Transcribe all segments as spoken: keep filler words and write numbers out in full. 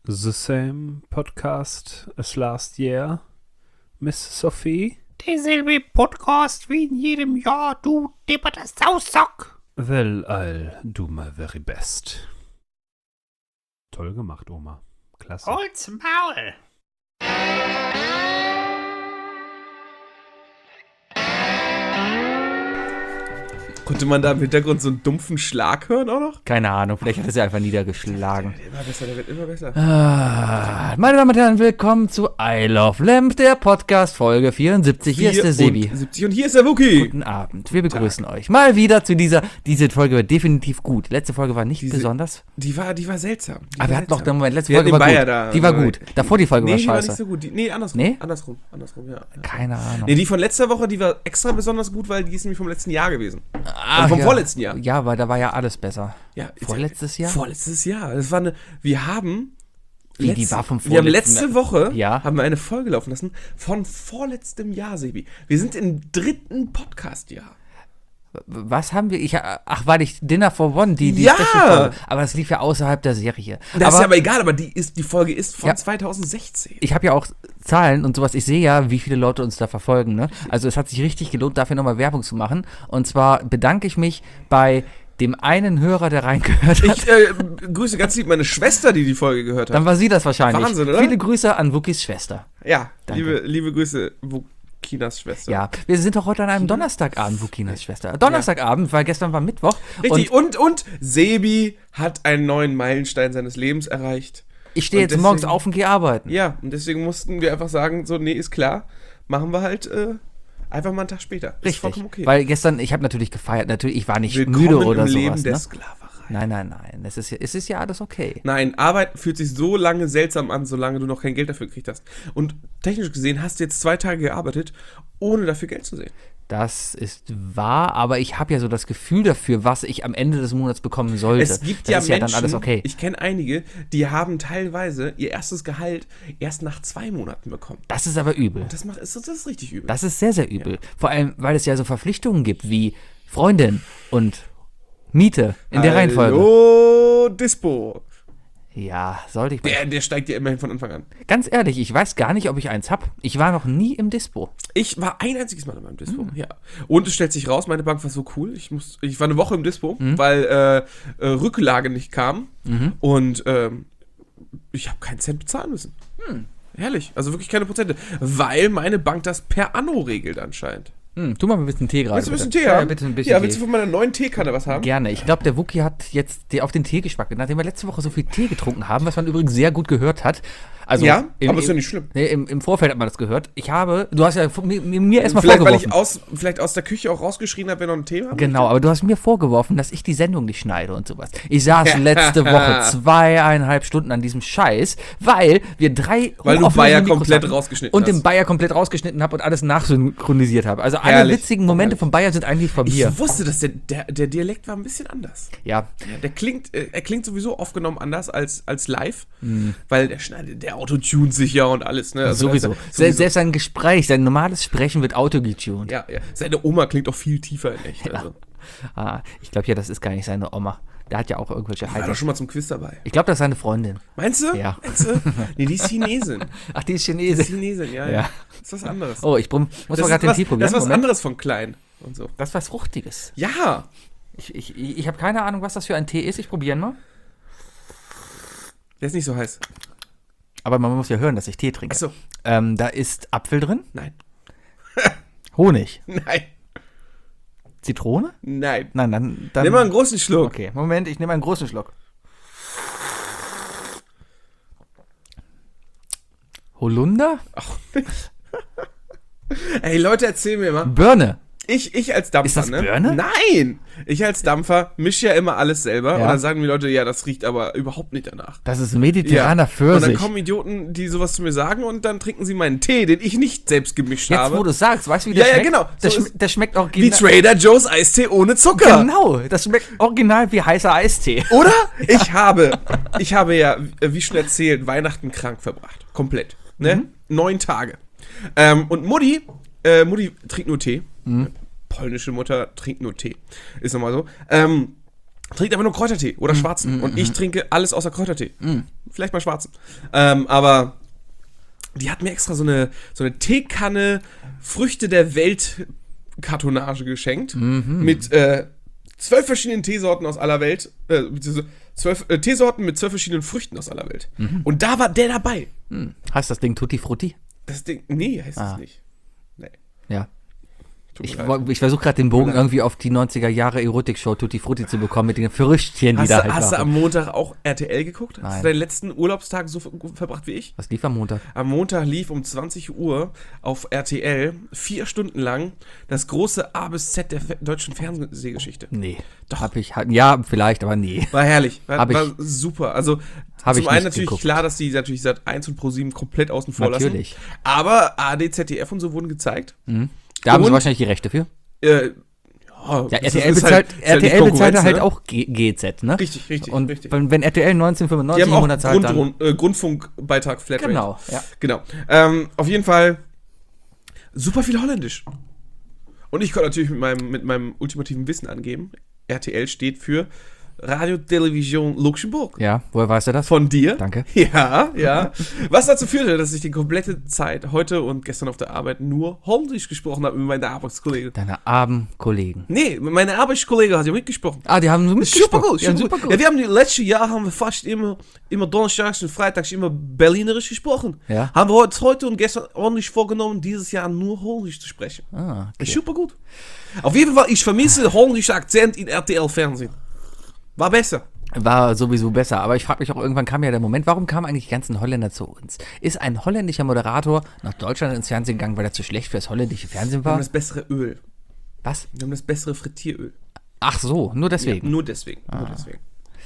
The same podcast as last year, Miss Sophie? Derselbe Podcast wie in jedem Jahr, du depperter Sausack. Well, I'll do my very best. Toll gemacht, Oma. Klasse. Holt's Maul. Konnte man da im Hintergrund so einen dumpfen Schlag hören auch noch? Keine Ahnung, vielleicht hat er sie einfach niedergeschlagen. Der wird immer besser, der wird immer besser. Ah, meine Damen und Herren, willkommen zu I Love Lamp, der Podcast Folge vierundsiebzig. Hier ist der Sebi. vierundsiebzig und hier ist der Wookie. Guten Abend, wir begrüßen euch mal wieder zu dieser, diese Folge war definitiv gut. Letzte Folge war nicht Diese- besonders, Die war, die war seltsam. Die aber war wir hatten noch seltsam. den Moment, letzte Wir Folge hatten war den gut. Bayer da. Die war gut. Davor die Folge Nee, war die war scheiße. nicht so gut. Die, nee, andersrum. Nee? Andersrum, andersrum, ja. ja. Keine Ahnung. Nee, die von letzter Woche, die war extra besonders gut, weil die ist nämlich vom letzten Jahr gewesen. Ach, also vom ja. vorletzten Jahr. Ja, weil da war ja alles besser. Ja, Vorletztes Jahr? Vorletztes Jahr. Das war eine, wir haben... Wie, die war vom Wir haben vorletzten- letzte Woche Ja. haben wir eine Folge laufen lassen von vorletztem Jahr, Sebi. Wir sind im dritten Podcast-Jahr. Was haben wir? Ich, ach, war nicht Dinner for One, die, die Ja! Special-Folge. Aber das lief ja außerhalb der Serie. Das aber ist ja aber egal, aber die, ist, die Folge ist von Ja. zwanzig sechzehn. ich habe ja auch Zahlen und sowas. Ich sehe ja, wie viele Leute uns da verfolgen. Ne? Also es hat sich richtig gelohnt, dafür nochmal Werbung zu machen. Und zwar bedanke ich mich bei dem einen Hörer, der reingehört hat. Ich äh, grüße ganz lieb meine Schwester, die die Folge gehört hat. Dann war sie das wahrscheinlich. Wahnsinn, oder? Viele Grüße an Wookies Schwester. Ja, Danke. liebe, liebe Grüße, Wukinas Schwester. Ja, wir sind doch heute an einem Donnerstagabend, Wukinas Schwester. Donnerstagabend, weil gestern war Mittwoch. Richtig, Und und, und Sebi hat einen neuen Meilenstein seines Lebens erreicht. ich stehe und jetzt deswegen- morgens auf und gehe arbeiten. Ja, und deswegen mussten wir einfach sagen, so, nee, ist klar, machen wir halt äh, einfach mal einen Tag später. Ist Richtig. vollkommen okay. Weil gestern, ich habe natürlich gefeiert. Natürlich, ich war nicht Willkommen müde oder im Leben sowas. der Ne? Sklaverei. Nein, nein, nein. Es ist, ja- es ist ja alles okay. Nein, Arbeit fühlt sich so lange seltsam an, solange du noch kein Geld dafür gekriegt hast. Und technisch gesehen hast du jetzt zwei Tage gearbeitet, ohne dafür Geld zu sehen. Das ist wahr, aber ich habe ja so das Gefühl dafür, was ich am Ende des Monats bekommen sollte. Es gibt das ja ist Menschen, ja dann alles okay. ich kenne einige, die haben teilweise ihr erstes Gehalt erst nach zwei Monaten bekommen. Das ist aber übel. Das, macht, ist, das ist richtig übel. Das ist sehr, sehr übel. Vor allem, weil es ja so Verpflichtungen gibt wie Freundin und Miete in der Reihenfolge. Hallo, Dispo. Ja, sollte ich mal. Der, der steigt ja immerhin von Anfang an. Ganz ehrlich, ich weiß gar nicht, ob ich eins hab. Ich war noch nie im Dispo. Ich war ein einziges Mal in meinem Dispo, Hm. ja. Und es stellt sich raus, meine Bank war so cool. Ich, muss, ich war eine Woche im Dispo, Hm. weil äh, äh, Rücklage nicht kam. Mhm. Und ähm, ich habe keinen Cent bezahlen müssen. Hm. Herrlich, also wirklich keine Prozente. Weil meine Bank das per Anno regelt anscheinend. Hm, tu mal ein bisschen Tee gerade. Willst du ein bisschen bitte. Tee haben? Ja, bitte ein bisschen Ja, Tee. willst du von meiner neuen Teekanne was haben? Gerne. Ich glaube, der Wookie hat jetzt die, auf den Tee geschmackt. Nachdem wir letzte Woche so viel Tee getrunken haben, was man übrigens sehr gut gehört hat. Also Ja, im, aber ist ja im- nicht schlimm. Nee, im, im Vorfeld hat man das gehört. Ich habe, du hast ja vor- mir, mir erstmal Vielleicht, weil ich vorgeworfen. aus, vielleicht aus der Küche auch rausgeschrien habe, wer noch ein Thema haben Genau, aber du hast mir vorgeworfen, dass ich die Sendung nicht schneide und sowas. Ich saß letzte Woche zweieinhalb Stunden an diesem Scheiß, weil wir drei Weil du hochauflösende Bayer Mikros komplett hatten rausgeschnitten und den hast. Bayer komplett rausgeschnitten habe und alles nachsynchronisiert habe. Also alle Herrlich. witzigen Momente von Bayer sind eigentlich von mir. Ich wusste, dass der, der, der Dialekt war ein bisschen anders. Ja, Ja, der klingt, äh, er klingt sowieso aufgenommen anders als, als live, weil der schneidet, der Autotune sich ja und alles, ne? Also sowieso. das- Se- Selbst sein Gespräch, sein normales Sprechen wird autogetuned. Ja, ja. Seine Oma klingt auch viel tiefer in echt. Also. Ah, ich glaube ja, das ist gar nicht seine Oma. Der hat ja auch irgendwelche War doch Heiter. schon mal zum Quiz dabei. Ich glaube, das ist seine Freundin. Meinst du? Ja. Meinst du? Nee, die ist Chinesin. Ach, die ist Die Chinese. ist Chinesin, ja, ja. Ja. Das ist was anderes. Oh, ich brumm, muss das, mal ist gerade den was, Tee probieren. das ist was Moment. anderes von klein und so. Das ist was Fruchtiges. Ja. Ich, ich, ich habe keine Ahnung, was das für ein Tee ist. Ich probiere mal. Der ist nicht so heiß. Aber man muss ja hören, dass ich Tee trinke. Achso. Ähm, da ist Apfel drin, Nein. Honig, Nein. Zitrone? Nein. Nein, dann. dann Nimm mal einen großen Schluck. Okay, Moment, ich nehme einen großen Schluck. Holunder? Ey, Leute, erzähl mir mal. Birne. Ich, ich als Dampfer, Ist das ne? Birne? Nein! Ich als Dampfer mische ja immer alles selber Ja. und dann sagen die Leute, ja, das riecht aber überhaupt nicht danach. Das ist mediterraner Und dann Pfirsich. kommen Idioten, die sowas zu mir sagen und dann trinken sie meinen Tee, den ich nicht selbst gemischt Jetzt, habe. wo du es sagst, weißt du, wie Ja, der ja, schmeckt? genau. Der, So schm ist- der schmeckt Wie original. Trader Joe's Eistee ohne Zucker. Genau, das schmeckt original wie heißer Eistee. Oder? Ich habe, ich habe ja, wie schon erzählt, Weihnachten krank verbracht. Komplett. Ne? Mhm. Neun Tage. Ähm, und Mutti, äh, Mutti trinkt nur Tee. Mhm. Polnische Mutter trinkt nur Tee. Ist nochmal so. Ähm, trinkt aber nur Kräutertee oder Mm, schwarzen. mm, und mm. ich trinke alles außer Kräutertee. Mm. Vielleicht mal schwarzen. Ähm, aber die hat mir extra so eine, so eine Teekanne Früchte der Welt Kartonage geschenkt. Mhm. Mit äh, zwölf verschiedenen Teesorten aus aller Welt. Äh, beziehungsweise zwölf äh, Teesorten mit zwölf verschiedenen Früchten aus aller Welt. Mhm. Und da war der dabei. Hm. Heißt das Ding Tutti Frutti? Das Ding, nee, heißt Ah. es nicht. Nee. Ja. Tut mir Ich, leid. wo- ich versuche gerade den Bogen Tut mir irgendwie auf die neunziger Jahre Erotik-Show Tutti Frutti zu bekommen mit den Früchtchen, die Hast, da du, halt hast du waren. am Montag auch R T L geguckt? Hast Nein. du deinen letzten Urlaubstag so ver verbracht wie ich? Was lief am Montag? Am Montag lief um zwanzig Uhr auf R T L vier Stunden lang das große A bis Z der fe deutschen Fernsehgeschichte. Nee. Doch. Hab ich halt, ja, vielleicht, aber nee. War herrlich, war, Hab ich- war super. Also Hab zum ich einen nicht natürlich geguckt. klar, dass die natürlich Sat eins und ProSieben komplett außen vor Natürlich. lassen. Aber A R D, Z D F und so wurden gezeigt. Mhm. Da haben sie Und- wahrscheinlich die Rechte für. Äh, Ja, das R T L ist bezahlt, halt- ist R T halt L die bezahlt Konkurrenz, halt ne? auch G G Z, ne? Richtig, richtig, Und richtig. wenn, wenn R T L Die neunzehnhundertfünfundneunzig haben im auch Monat zahlt, dann... Grund, äh, Grundfunkbeitrag Flatrate. Genau, ja. Genau. Ähm, auf jeden Fall super viel Holländisch. Und ich konnte natürlich mit meinem, mit meinem ultimativen Wissen angeben. R T L steht für Radio Television Luxemburg. Ja, woher weißt du das? Von dir. Danke. Ja, ja. Was dazu führte, dass ich die komplette Zeit, heute und gestern auf der Arbeit, nur Holländisch gesprochen habe mit meinen Arbeitskollegen. Deine armen Kollegen. Nee, meine Arbeitskollege hat ja mitgesprochen. Ah, die haben so Super gut, Ja, super super gut. gut. Ja, wir haben die letzten Jahre haben wir fast immer, immer donnerstags und freitags immer Berlinerisch gesprochen. Ja. Haben wir heute, heute und gestern ordentlich vorgenommen, dieses Jahr nur Holländisch zu sprechen. Ah, Ist okay. super gut. Auf jeden Fall, ich vermisse holländische Akzent in R T L-Fernsehen. War besser. War sowieso besser, aber ich frage mich auch, irgendwann kam ja der Moment, warum kamen eigentlich die ganzen Holländer zu uns? Ist ein holländischer Moderator nach Deutschland ins Fernsehen gegangen, weil er zu schlecht für das holländische Fernsehen Wir haben war? das bessere Öl. Was? Wir haben das bessere Frittieröl. Ach so, nur Ja, deswegen. nur deswegen. Nur deswegen.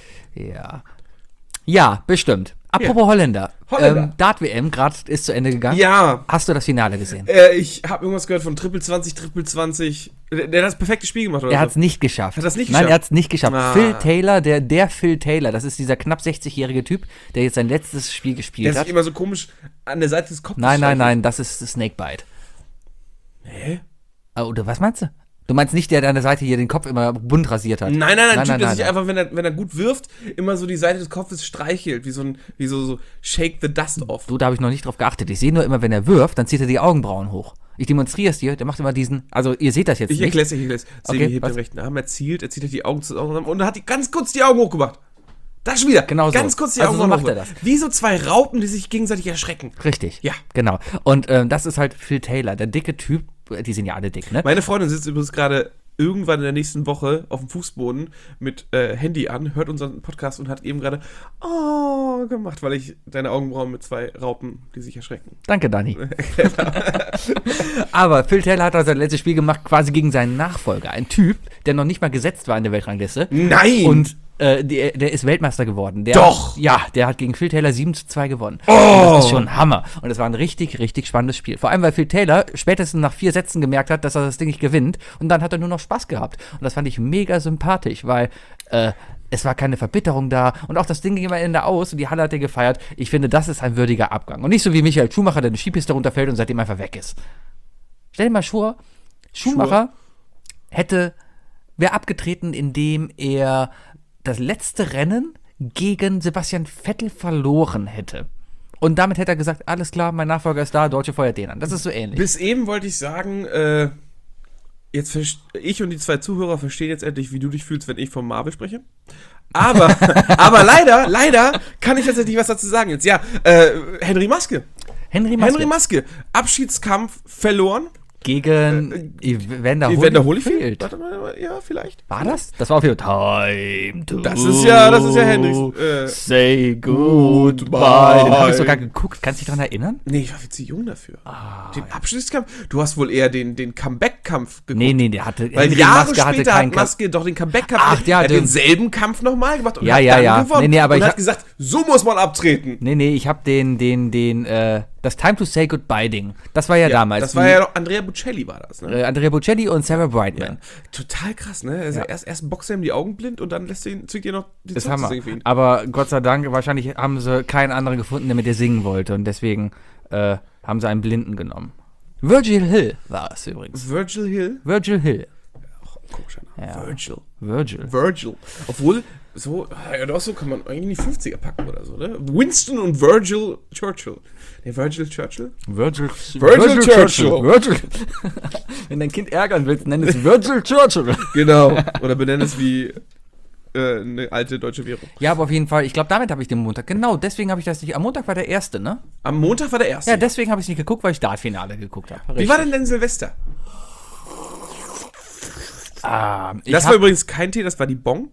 Ja. Ja, bestimmt. Apropos Holländer. Holländer. Ähm, Dart-W M gerade ist zu Ende gegangen. Ja, Hast du das Finale gesehen? äh, ich habe irgendwas gehört von Triple zwanzig, Triple zwanzig. Der, der hat das perfekte Spiel gemacht, oder? Er so? hat es nicht geschafft. Hat er's nicht Nein, geschafft? er hat es nicht geschafft. Ah. Phil Taylor, der, der Phil Taylor, das ist dieser knapp sechzigjährige Typ, der jetzt sein letztes Spiel Der gespielt hat. sich immer so komisch an der Seite des Kopfes Nein, nein, streichelt. nein, das ist Snakebite. Hä? Ah, Oder was meinst du? Du meinst nicht, der an der Seite hier den Kopf immer bunt rasiert hat? Nein, nein, nein, ein Typ, nein, der nein, sich nein. einfach, wenn er, wenn er gut wirft, immer so die Seite des Kopfes streichelt, wie so ein, wie so, so Shake the Dust off. Du, da habe ich noch nicht drauf geachtet. Ich sehe nur immer, wenn er wirft, dann zieht er die Augenbrauen hoch. Ich demonstriere es dir, der macht immer diesen, also ihr seht das jetzt Ich nicht. erkläre es, ich erkläre es. Okay, Semi hebt was? den rechten Arm, er zielt, er zieht halt die Augen zusammen und er hat die ganz kurz die Augen hochgemacht. Das schon wieder. Genau so. Ganz kurz die Also Augen so macht hochgemacht. er das. Wie so zwei Raupen, die sich gegenseitig erschrecken. Richtig. Ja. Genau. Und ähm, das ist halt Phil Taylor, der dicke Typ, die sind ja alle dick, ne? Meine Freundin sitzt übrigens gerade irgendwann in der nächsten Woche auf dem Fußboden mit äh, Handy an, hört unseren Podcast und hat eben gerade oh gemacht, weil ich deine Augenbrauen mit zwei Raupen, die sich erschrecken. Danke, Dani. Aber Phil Taylor hat also sein letztes Spiel gemacht, quasi gegen seinen Nachfolger. Ein Typ, der noch nicht mal gesetzt war in der Weltrangliste. Nein! Und äh, der, der ist Weltmeister geworden. Der, Doch! Ja, der hat gegen Phil Taylor sieben zu zwei gewonnen. Oh! Und das ist schon Hammer. Und das war ein richtig, richtig spannendes Spiel. Vor allem, weil Phil Taylor spätestens nach vier Sätzen gemerkt hat, dass er das Ding nicht gewinnt. Und dann hat er nur noch Spaß gehabt. Und das fand ich mega sympathisch, weil äh, es war keine Verbitterung da. Und auch das Ding ging am Ende aus und die Halle hat er gefeiert. Ich finde, das ist ein würdiger Abgang. Und nicht so wie Michael Schumacher, der eine Skipiste runterfällt und seitdem einfach weg ist. Stell dir mal vor, Schumacher hätte, wäre abgetreten, indem er das letzte Rennen gegen Sebastian Vettel verloren hätte. Und damit hätte er gesagt, alles klar, mein Nachfolger ist da, Deutsche feuert den an. Das ist so ähnlich. Bis eben wollte ich sagen, äh, jetzt verst- ich und die zwei Zuhörer verstehen jetzt endlich, wie du dich fühlst, wenn ich vom Marvel spreche. Aber, aber leider, leider kann ich tatsächlich was dazu sagen jetzt. Ja, äh, Henry Maske. Henry Maske Henry Maske. Abschiedskampf verloren. gegen Evander Evander Holyfield. Holyfield? Warte mal, ja, vielleicht. War das? Das war auf jeden Fall Time to Das ist ja, das ist ja Henrys. Äh, Say goodbye. Den habe ich sogar geguckt. Kannst du dich daran erinnern? nee, ich war viel zu jung dafür. Ah, Den Abschiedskampf? Du hast wohl eher den, den Comeback-Kampf geguckt. Nee, nee, der hatte Weil Henry Jahre Maske hatte später keinen hat Kampf. Maske doch den Comeback-Kampf. Ach, ja, er hat den- denselben Kampf nochmal gemacht und Ja, hat ja, dann ja. gewonnen. Nee, nee, aber und ich hat hab- gesagt, so muss man abtreten. Nee, nee, ich habe den, den, den, äh, das Time to Say Goodbye Ding. Das war ja, damals. Das war ja noch, Andrea Bocelli war das, ne? äh, Andrea Bocelli und Sarah Brightman. Total krass, ne? Also Ja. erst, erst boxt er ihm die Augen blind und dann lässt er ihn, zwingt ihr noch die Das ist Zunge zu Hammer. singen für ihn. Aber Gott sei Dank, wahrscheinlich haben sie keinen anderen gefunden, der mit dir singen wollte. Und deswegen äh, haben sie einen Blinden genommen. Virgil Hill war es übrigens. Virgil Hill? Virgil Hill. Komischer Name. Ja. Virgil. Virgil. Virgil. Obwohl, so, ja, doch so kann man eigentlich in die fünfziger packen oder so, ne? Winston und Virgil Churchill. Ne, Virgil Churchill? Virgil, Virgil Churchill. Virgil. Wenn dein Kind ärgern willst, nenn es Virgil Churchill. Genau. Oder benenn es wie äh, eine alte deutsche Währung. Ja, aber auf jeden Fall, ich glaube, damit habe ich den Montag. Genau, deswegen habe ich das nicht. Am Montag war der erste, ne? Am Montag war der erste. Ja, deswegen habe ich nicht geguckt, weil ich Startfinale geguckt habe. Wie war denn denn Silvester? Ah, ich Das hab, war übrigens kein Tee, das war die Bong.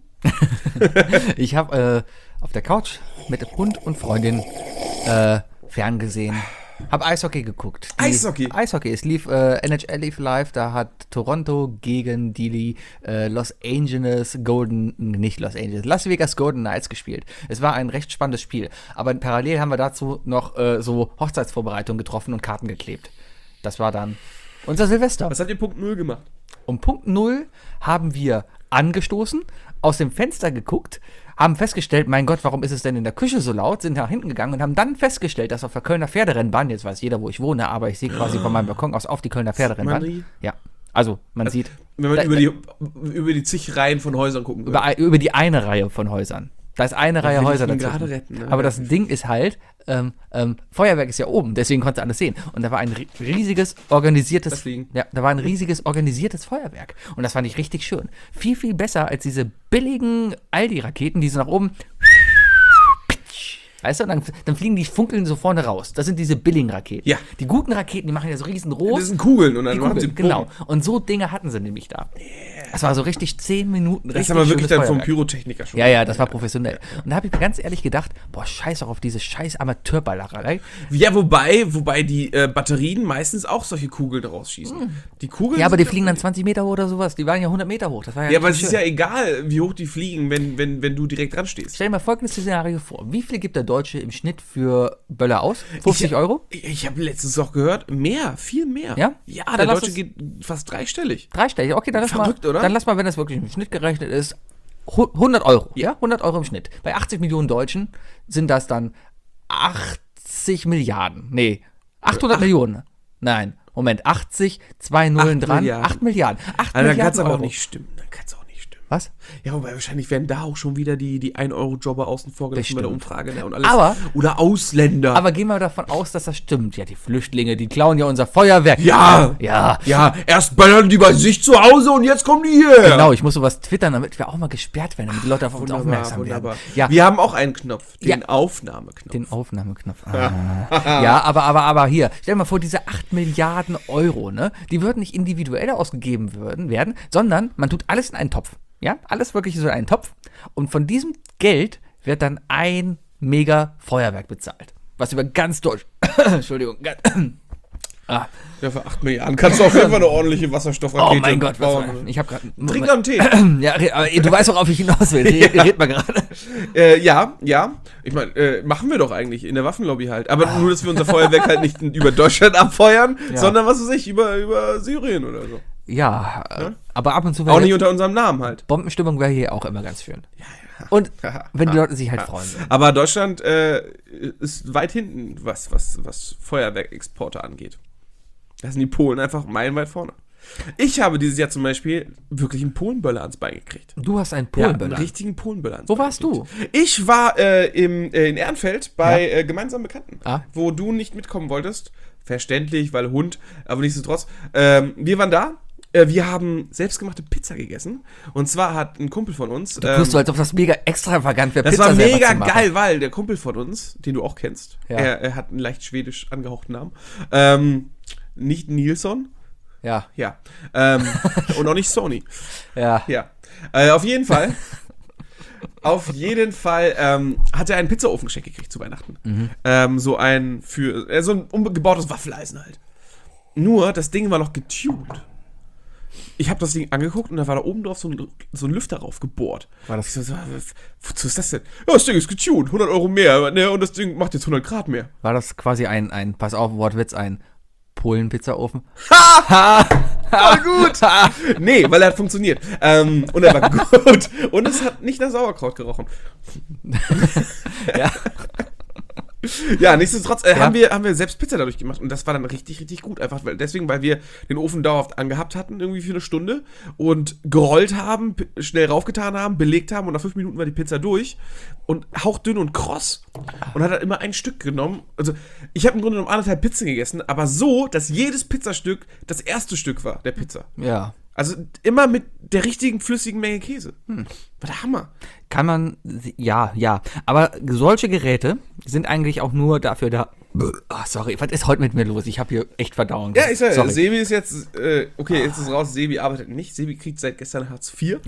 Ich habe äh, auf der Couch mit Hund und Freundin äh, ferngesehen. Hab Eishockey geguckt. Die, Eishockey? Eishockey. Es lief, äh, N H L lief live, da hat Toronto gegen die äh, Los Angeles Golden, nicht Los Angeles, Las Vegas Golden Knights gespielt. Es war ein recht spannendes Spiel. Aber parallel haben wir dazu noch äh, so Hochzeitsvorbereitungen getroffen und Karten geklebt. Das war dann unser Silvester. Was habt ihr Punkt null gemacht? Um Punkt null haben wir angestoßen, aus dem Fenster geguckt, haben festgestellt, mein Gott, warum ist es denn in der Küche so laut, sind nach hinten gegangen und haben dann festgestellt, dass auf der Kölner Pferderennbahn, jetzt weiß jeder, wo ich wohne, aber ich sehe quasi von meinem Balkon aus auf die Kölner Pferderennbahn. Man die? Ja, also man sieht Wenn man Da- über, da- die, über die zig Reihen von Häusern gucken würde. über, über die eine Reihe von Häusern. Da ist eine Reihe will ich Häuser ihn dazwischen. gerade retten, ne? Aber das Ding ist halt, ähm, ähm, Feuerwerk ist ja oben, deswegen konntest du alles sehen. Und da war ein ri- riesiges, organisiertes, Das Fliegen. ja, da war ein riesiges, organisiertes Feuerwerk. Und das fand ich richtig schön. Viel, viel besser als diese billigen Aldi-Raketen, die so nach oben, weißt du, und dann, dann fliegen die Funkeln so vorne raus. Das sind diese billigen Raketen. Ja. Die guten Raketen, die machen ja so riesen Rot. Das sind Kugeln und dann Die machen Kugeln, sie genau. Bogen. Und so Dinge hatten sie nämlich da. Das war so richtig zehn Minuten. Das ist richtig aber wirklich schönes dann vom Feuerwerk. Pyrotechniker schon. Ja, ja, das war professionell. Und da habe ich mir ganz ehrlich gedacht, boah, scheiß doch auf diese scheiß Amateurballerei. Ja, wobei, wobei die äh, Batterien meistens auch solche Kugeln rausschießen. Die Kugeln Ja, aber die sind fliegen dann zwanzig Meter hoch oder sowas. Die waren ja hundert Meter hoch. Das war ja, Ja, aber es richtig ist schön. ja egal, wie hoch die fliegen, wenn, wenn, wenn du direkt dran stehst. Stell dir mal folgendes Szenario vor. Wie viel gibt der Deutsche im Schnitt für Böller aus? fünfzig Ich- Euro? Ich, ich habe letztens auch gehört, mehr, viel mehr. Ja? Ja, Dann der lass Deutsche es- geht fast dreistellig. Dreistellig. Okay, dann lass Verrückt, mal, oder? dann lass mal, wenn das wirklich im Schnitt gerechnet ist, hu- hundert Euro. Ja, hundert Euro im Schnitt. Bei achtzig Millionen Deutschen sind das dann achtzig Milliarden. Nee, achthundert Millionen. Nein, Moment, achtzig, zwei Nullen Acht dran, Milliarden. acht Milliarden. acht Also dann Milliarden kann es aber Euro. auch nicht stimmen. Dann kann es auch nicht stimmen. Was? Ja, wobei wahrscheinlich werden da auch schon wieder die, die ein Euro Jobber außen vor gelassen bei der stimmt. Umfrage. Ne? Und alles. Aber- Oder Ausländer. Aber gehen wir davon aus, dass das stimmt. Ja, die Flüchtlinge, die klauen ja unser Feuerwerk. Ja. Ja. ja, erst ballern die bei sich zu Hause und jetzt kommen die hier. Genau, ich muss sowas twittern, damit wir auch mal gesperrt werden, damit die Leute auf uns Wunderbar, aufmerksam wunderbar. werden. Ja, Wir haben auch einen Knopf, den Ja. Aufnahmeknopf. den Aufnahmeknopf. Ah. Ja, aber, aber, aber hier, stell dir mal vor, diese acht Milliarden Euro, ne, die würden nicht individuell ausgegeben würden, werden, sondern man tut alles in einen Topf. Ja, alles wirklich so in einen Topf. Und von diesem Geld wird dann ein mega Feuerwerk bezahlt. Was über ganz Deutsch. Entschuldigung. Ganz, ah. Ja, für acht Milliarden kannst du auf jeden Fall eine ordentliche Wasserstoffrakete Oh mein Gott, was war, bauen. ich habe gerade. Trink noch einen Tee. Ja, red- aber du weißt, worauf ich hinaus will. Red, red mal gerade. äh, ja, ja. Ich meine, äh, machen wir doch eigentlich in der Waffenlobby halt. Aber nur, dass wir unser Feuerwerk halt nicht über Deutschland abfeuern, Ja. sondern was weiß ich, über, über Syrien oder so. Ja, äh, aber ab und zu Auch wäre nicht unter unserem Namen halt. Bombenstimmung wäre hier auch immer ganz schön. Und wenn die Leute sich halt freuen würden. Aber Deutschland äh, ist weit hinten, was, was, was Feuerwerkexporte angeht. Da sind die Polen einfach meilenweit vorne. Ich habe dieses Jahr zum Beispiel wirklich einen Polenböller ans Bein gekriegt. Du hast einen Ja, Polenböller. einen richtigen Polenböller ans Wo Bein warst gekriegt. du? Ich war äh, im, äh, in Ehrenfeld bei äh, gemeinsamen Bekannten, Ah. wo du nicht mitkommen wolltest. Verständlich, weil Hund, aber nichtsdestotrotz. Ähm, wir waren da. Äh, wir haben selbstgemachte Pizza gegessen. Und zwar hat ein Kumpel von uns. Du tust so, als ob das mega extravagant wäre, Das Pizza war selber mega zu machen. geil, weil der Kumpel von uns, den du auch kennst, Ja. er, er hat einen leicht schwedisch angehauchten Namen. Ähm, nicht Nilsson, Ja, ja. Ähm, und auch nicht Sony. ja. Ja. Äh, auf jeden Fall. Auf jeden Fall ähm, hat er einen Pizzaofen geschenkt gekriegt zu Weihnachten. Mhm. Ähm, so ein für äh, so ein umgebautes Waffeleisen halt. Nur das Ding war noch getuned. Ich habe das Ding angeguckt und da war da oben drauf so ein, so ein Lüfter drauf gebohrt. War das- Ich so, so, wozu ist das denn? Ja, das Ding ist getuned, hundert Euro mehr. Ne, und das Ding macht jetzt hundert Grad mehr. War das quasi ein, ein pass auf, Wortwitz, ein Polen-Pizzaofen? Voll gut! Nee, weil er hat funktioniert. Ähm, und er war gut. Und es hat nicht nach Sauerkraut gerochen. Ja. Ja, nichtsdestotrotz äh, Ja. haben, wir, haben wir selbst Pizza dadurch gemacht und das war dann richtig, richtig gut. Einfach weil, deswegen, weil wir den Ofen dauerhaft angehabt hatten, irgendwie für eine Stunde und gerollt haben, p- schnell raufgetan haben, belegt haben und nach fünf Minuten war die Pizza durch und hauchdünn und kross und hat dann immer ein Stück genommen. Also, ich habe im Grunde genommen anderthalb Pizzen gegessen, aber so, dass jedes Pizzastück das erste Stück war, der Pizza. Ja. Also immer mit der richtigen flüssigen Menge Käse. Hm. War der Hammer. Kann man, ja, ja. Aber solche Geräte sind eigentlich auch nur dafür da. Ah, sorry, was ist heute mit mir los? Ich habe hier echt Verdauung. Ja, ich sag, Sorry. Sebi ist jetzt, äh, okay, jetzt ist raus, Sebi arbeitet nicht. Sebi kriegt seit gestern Hartz vier.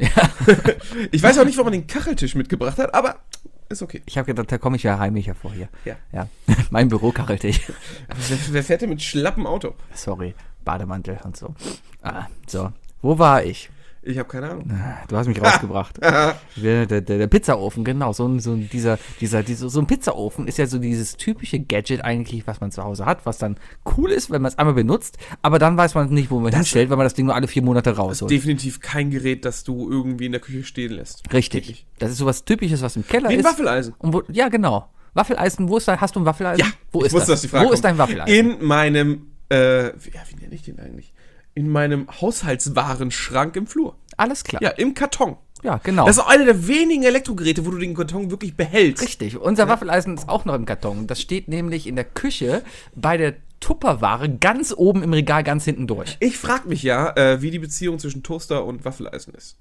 Ich weiß auch nicht, warum man den Kacheltisch mitgebracht hat, aber ist okay. Ich habe gedacht, da komme ich ja heimlich hervor hier. Ja. Ja. Mein Büro kachelt ich. Wer, wer fährt denn mit schlappem Auto? Sorry, Bademantel und so. Ah, so. Wo war ich? Ich habe keine Ahnung. Du hast mich rausgebracht. Der, der, der, der Pizzaofen, genau. So ein, so ein, dieser, dieser, dieser, so ein Pizzaofen ist ja so dieses typische Gadget eigentlich, was man zu Hause hat, was dann cool ist, wenn man es einmal benutzt, aber dann weiß man nicht, wo man hinstellt, weil man das Ding nur alle vier Monate rausholt. Definitiv kein Gerät, das du irgendwie in der Küche stehen lässt. Richtig. Wirklich. Das ist sowas Typisches, was im Keller Wie ein ist. Waffeleisen. Und wo, ja, genau. Waffeleisen, wo ist dein, hast du ein Waffeleisen? Ja, wo ich ist wusste, das? dass die Frage Wo kommt. ist dein Waffeleisen? In meinem, äh, wie, ja, wie nenne ich den eigentlich? In meinem Haushaltswarenschrank im Flur. Alles klar. Ja, im Karton. Ja, genau. Das ist auch eine der wenigen Elektrogeräte, wo du den Karton wirklich behältst. Richtig. Unser Waffeleisen ist auch noch im Karton. Das steht nämlich in der Küche bei der Tupperware ganz oben im Regal, ganz hinten durch. Ich frage mich ja, äh, wie die Beziehung zwischen Toaster und Waffeleisen ist.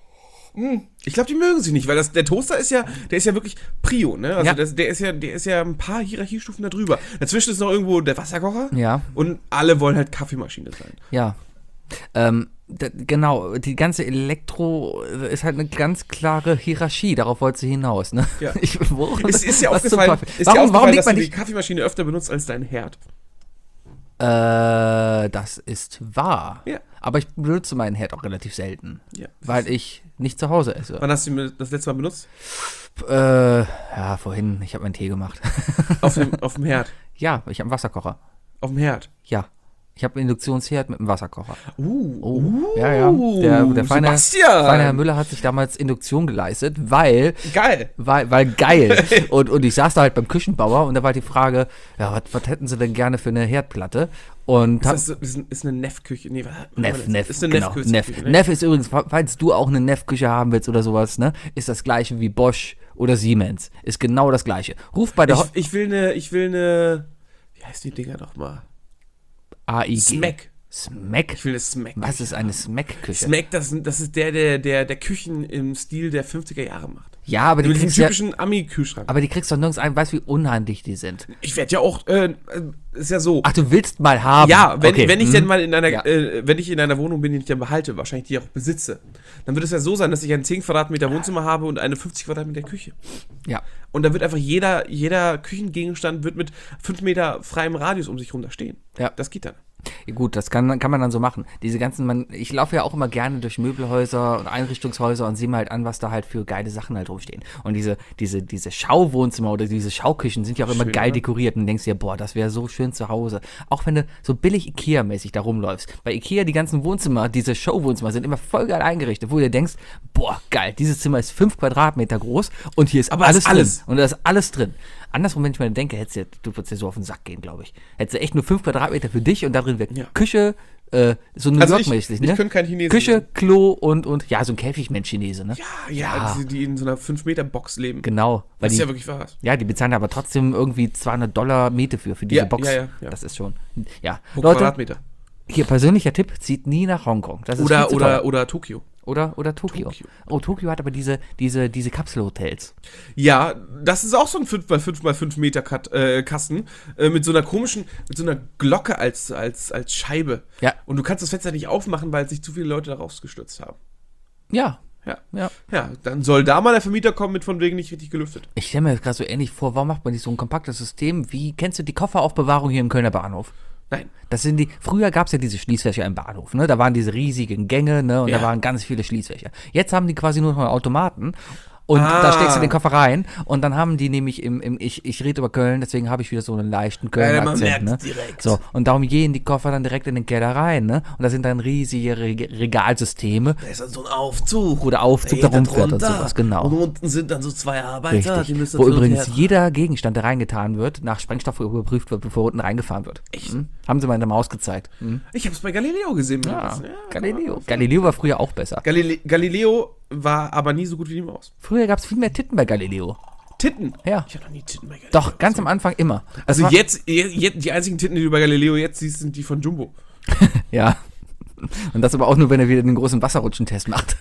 Hm, ich glaube, die mögen sich nicht, weil das, der Toaster ist ja, der ist ja wirklich Prio, ne? Also Ja. das, der ist ja, der ist ja ein paar Hierarchiestufen da drüber. Dazwischen ist noch irgendwo der Wasserkocher. Ja. Und alle wollen halt Kaffeemaschine sein. Ja. Ähm, d- genau, die ganze Elektro äh, ist halt eine ganz klare Hierarchie, darauf wollte sie hinaus, ne? Ja. Ich, wo, Ist, ist dir was zum aufgefallen, Teufel? ist dir warum, aufgefallen warum legt dass man du die nicht? Kaffeemaschine öfter benutzt als dein Herd? Äh, das ist wahr. Ja. Aber ich benutze meinen Herd auch relativ selten, Ja. weil ich nicht zu Hause esse. Wann hast du ihn das letzte Mal benutzt? Äh, ja, vorhin, ich habe meinen Tee gemacht. Auf dem, auf dem Herd. Ja, ich habe einen Wasserkocher. Auf dem Herd. Ja. Ich habe einen Induktionsherd mit einem Wasserkocher. Uh, Oh, ja, ja. Der, der feine, Sebastian! feine Herr Müller hat sich damals Induktion geleistet, weil, Geil. weil, weil geil. und, und ich saß da halt beim Küchenbauer und da war halt die Frage, ja, was, was hätten sie denn gerne für eine Herdplatte? Und Ist, hab, das, so- ist, ein- ist eine Neff-Küche. Nee, was- Neff, was- Neff, Ist eine genau, Neff-Küche. Neff. Ne? Neff ist übrigens, falls du auch eine Neff-Küche haben willst oder sowas, ne, ist das gleiche wie Bosch oder Siemens. Ist genau das gleiche. Ruf bei der Ich, ich will eine, ich will eine, wie heißt die Dinger nochmal? A I G. Smack. Smack? Ich will eine Smack. Was ist eine Smack-Küche? Smack, das, das ist der, der, der, der Küchen im Stil der fünfziger Jahre macht. Ja, aber die Mit diesem kriegst ja, typischen Ami-Kühlschrank. aber die kriegst doch nirgends ein, weißt wie unhandlich die sind. Ich werde ja auch, äh, ist ja so. Ach, du willst mal haben? Ja, wenn, Okay, wenn ich hm. denn mal in einer, Ja. äh, wenn ich in einer Wohnung bin, die ich dann behalte, wahrscheinlich die auch besitze, dann wird es ja so sein, dass ich ein zehn Quadratmeter Wohnzimmer habe und eine fünfzig Quadratmeter Küche. Ja. Und da wird einfach jeder, jeder Küchengegenstand wird mit fünf Meter freiem Radius um sich rum da stehen. Ja. Das geht dann. Ja, gut, das kann, kann man dann so machen. Diese ganzen, man, ich laufe ja auch immer gerne durch Möbelhäuser und Einrichtungshäuser und sehe mir halt an, was da halt für geile Sachen halt rumstehen. Und diese, diese, diese Schauwohnzimmer oder diese Schauküchen sind ja auch immer Schön, geil oder? dekoriert und denkst dir, boah, das wäre so schön zu Hause. Auch wenn du so billig Ikea-mäßig da rumläufst. Bei Ikea, die ganzen Wohnzimmer, diese Showwohnzimmer sind immer voll geil eingerichtet, wo du dir denkst, boah, geil, dieses Zimmer ist fünf Quadratmeter groß und hier ist Aber alles, ist alles. drin. Und da ist alles drin. Andersrum, wenn ich mir denke, hättest du, du würdest dir so auf den Sack gehen, glaube ich. Hättest du echt nur fünf Quadratmeter für dich und darin wäre Ja. Küche, äh, so New Also ich- York-mäßig, ich ne? könnte kein Chinese Küche, sein. Klo und, und, ja, so ein Käfigmensch-Chinese, ne? Ja, ja, Ja. Die, die in so einer fünf Meter Box leben. Genau. Weil Das ist die, ja wirklich wahr. ja, die bezahlen aber trotzdem irgendwie zweihundert Dollar Miete für, für diese Ja, Box. ja, ja, ja. Das ist schon, ja. Pro Leute, Quadratmeter. hier persönlicher Tipp, zieht nie nach Hongkong. Das ist viel Oder, zu oder, teuer. oder Tokio. Oder, oder Tokio. Tokio. Oh, Tokio hat aber diese, diese, diese Kapselhotels. Ja, das ist auch so ein fünf mal fünf mal fünf Meter Kat, äh, Kasten äh, mit so einer komischen, mit so einer Glocke als, als, als Scheibe. Ja. Und du kannst das Fenster nicht aufmachen, weil sich zu viele Leute darauf gestürzt haben. Ja, Ja. ja. Ja, dann soll da mal der Vermieter kommen mit von wegen nicht richtig gelüftet. Ich stelle mir das gerade so ähnlich vor, warum macht man nicht so ein kompaktes System wie, kennst du die Kofferaufbewahrung hier im Kölner Bahnhof? Nein. Das sind die, früher gab es ja diese Schließfächer im Bahnhof, ne? Da waren diese riesigen Gänge, ne? Und Ja. da waren ganz viele Schließfächer. Jetzt haben die quasi nur noch einen Automaten Und Ah. da steckst du den Koffer rein und dann haben die nämlich im, im ich, ich rede über Köln, deswegen habe ich wieder so einen leichten Kölner man Akzent, merkt's ne? direkt. So, und darum gehen die Koffer dann direkt in den Keller rein, ne? Und da sind dann riesige Reg- Regalsysteme, Da ist dann so ein Aufzug. wo der Aufzug da Der geht rumfährt und runter. sowas, genau. Und unten sind dann so zwei Arbeiter, die Richtig. müssen Wo hin und übrigens her- jeder Gegenstand, der reingetan wird, nach Sprengstoff überprüft wird, bevor unten reingefahren wird. Echt? Hm? Haben sie mal in der Maus gezeigt. Hm? Ich hab's bei Galileo gesehen. Ja, Ja, Galileo. Galileo war früher auch besser. Galile Galileo war aber nie so gut wie die Maus. Früher gab es viel mehr Titten bei Galileo. Titten. Ja. Ich hab noch nie Titten bei Galileo. Doch, ganz am Anfang immer. Das Also war- jetzt, jetzt, die einzigen Titten, die du bei Galileo jetzt siehst, sind die von Jumbo. Ja. Und das aber auch nur, wenn er wieder den großen Wasserrutschentest macht.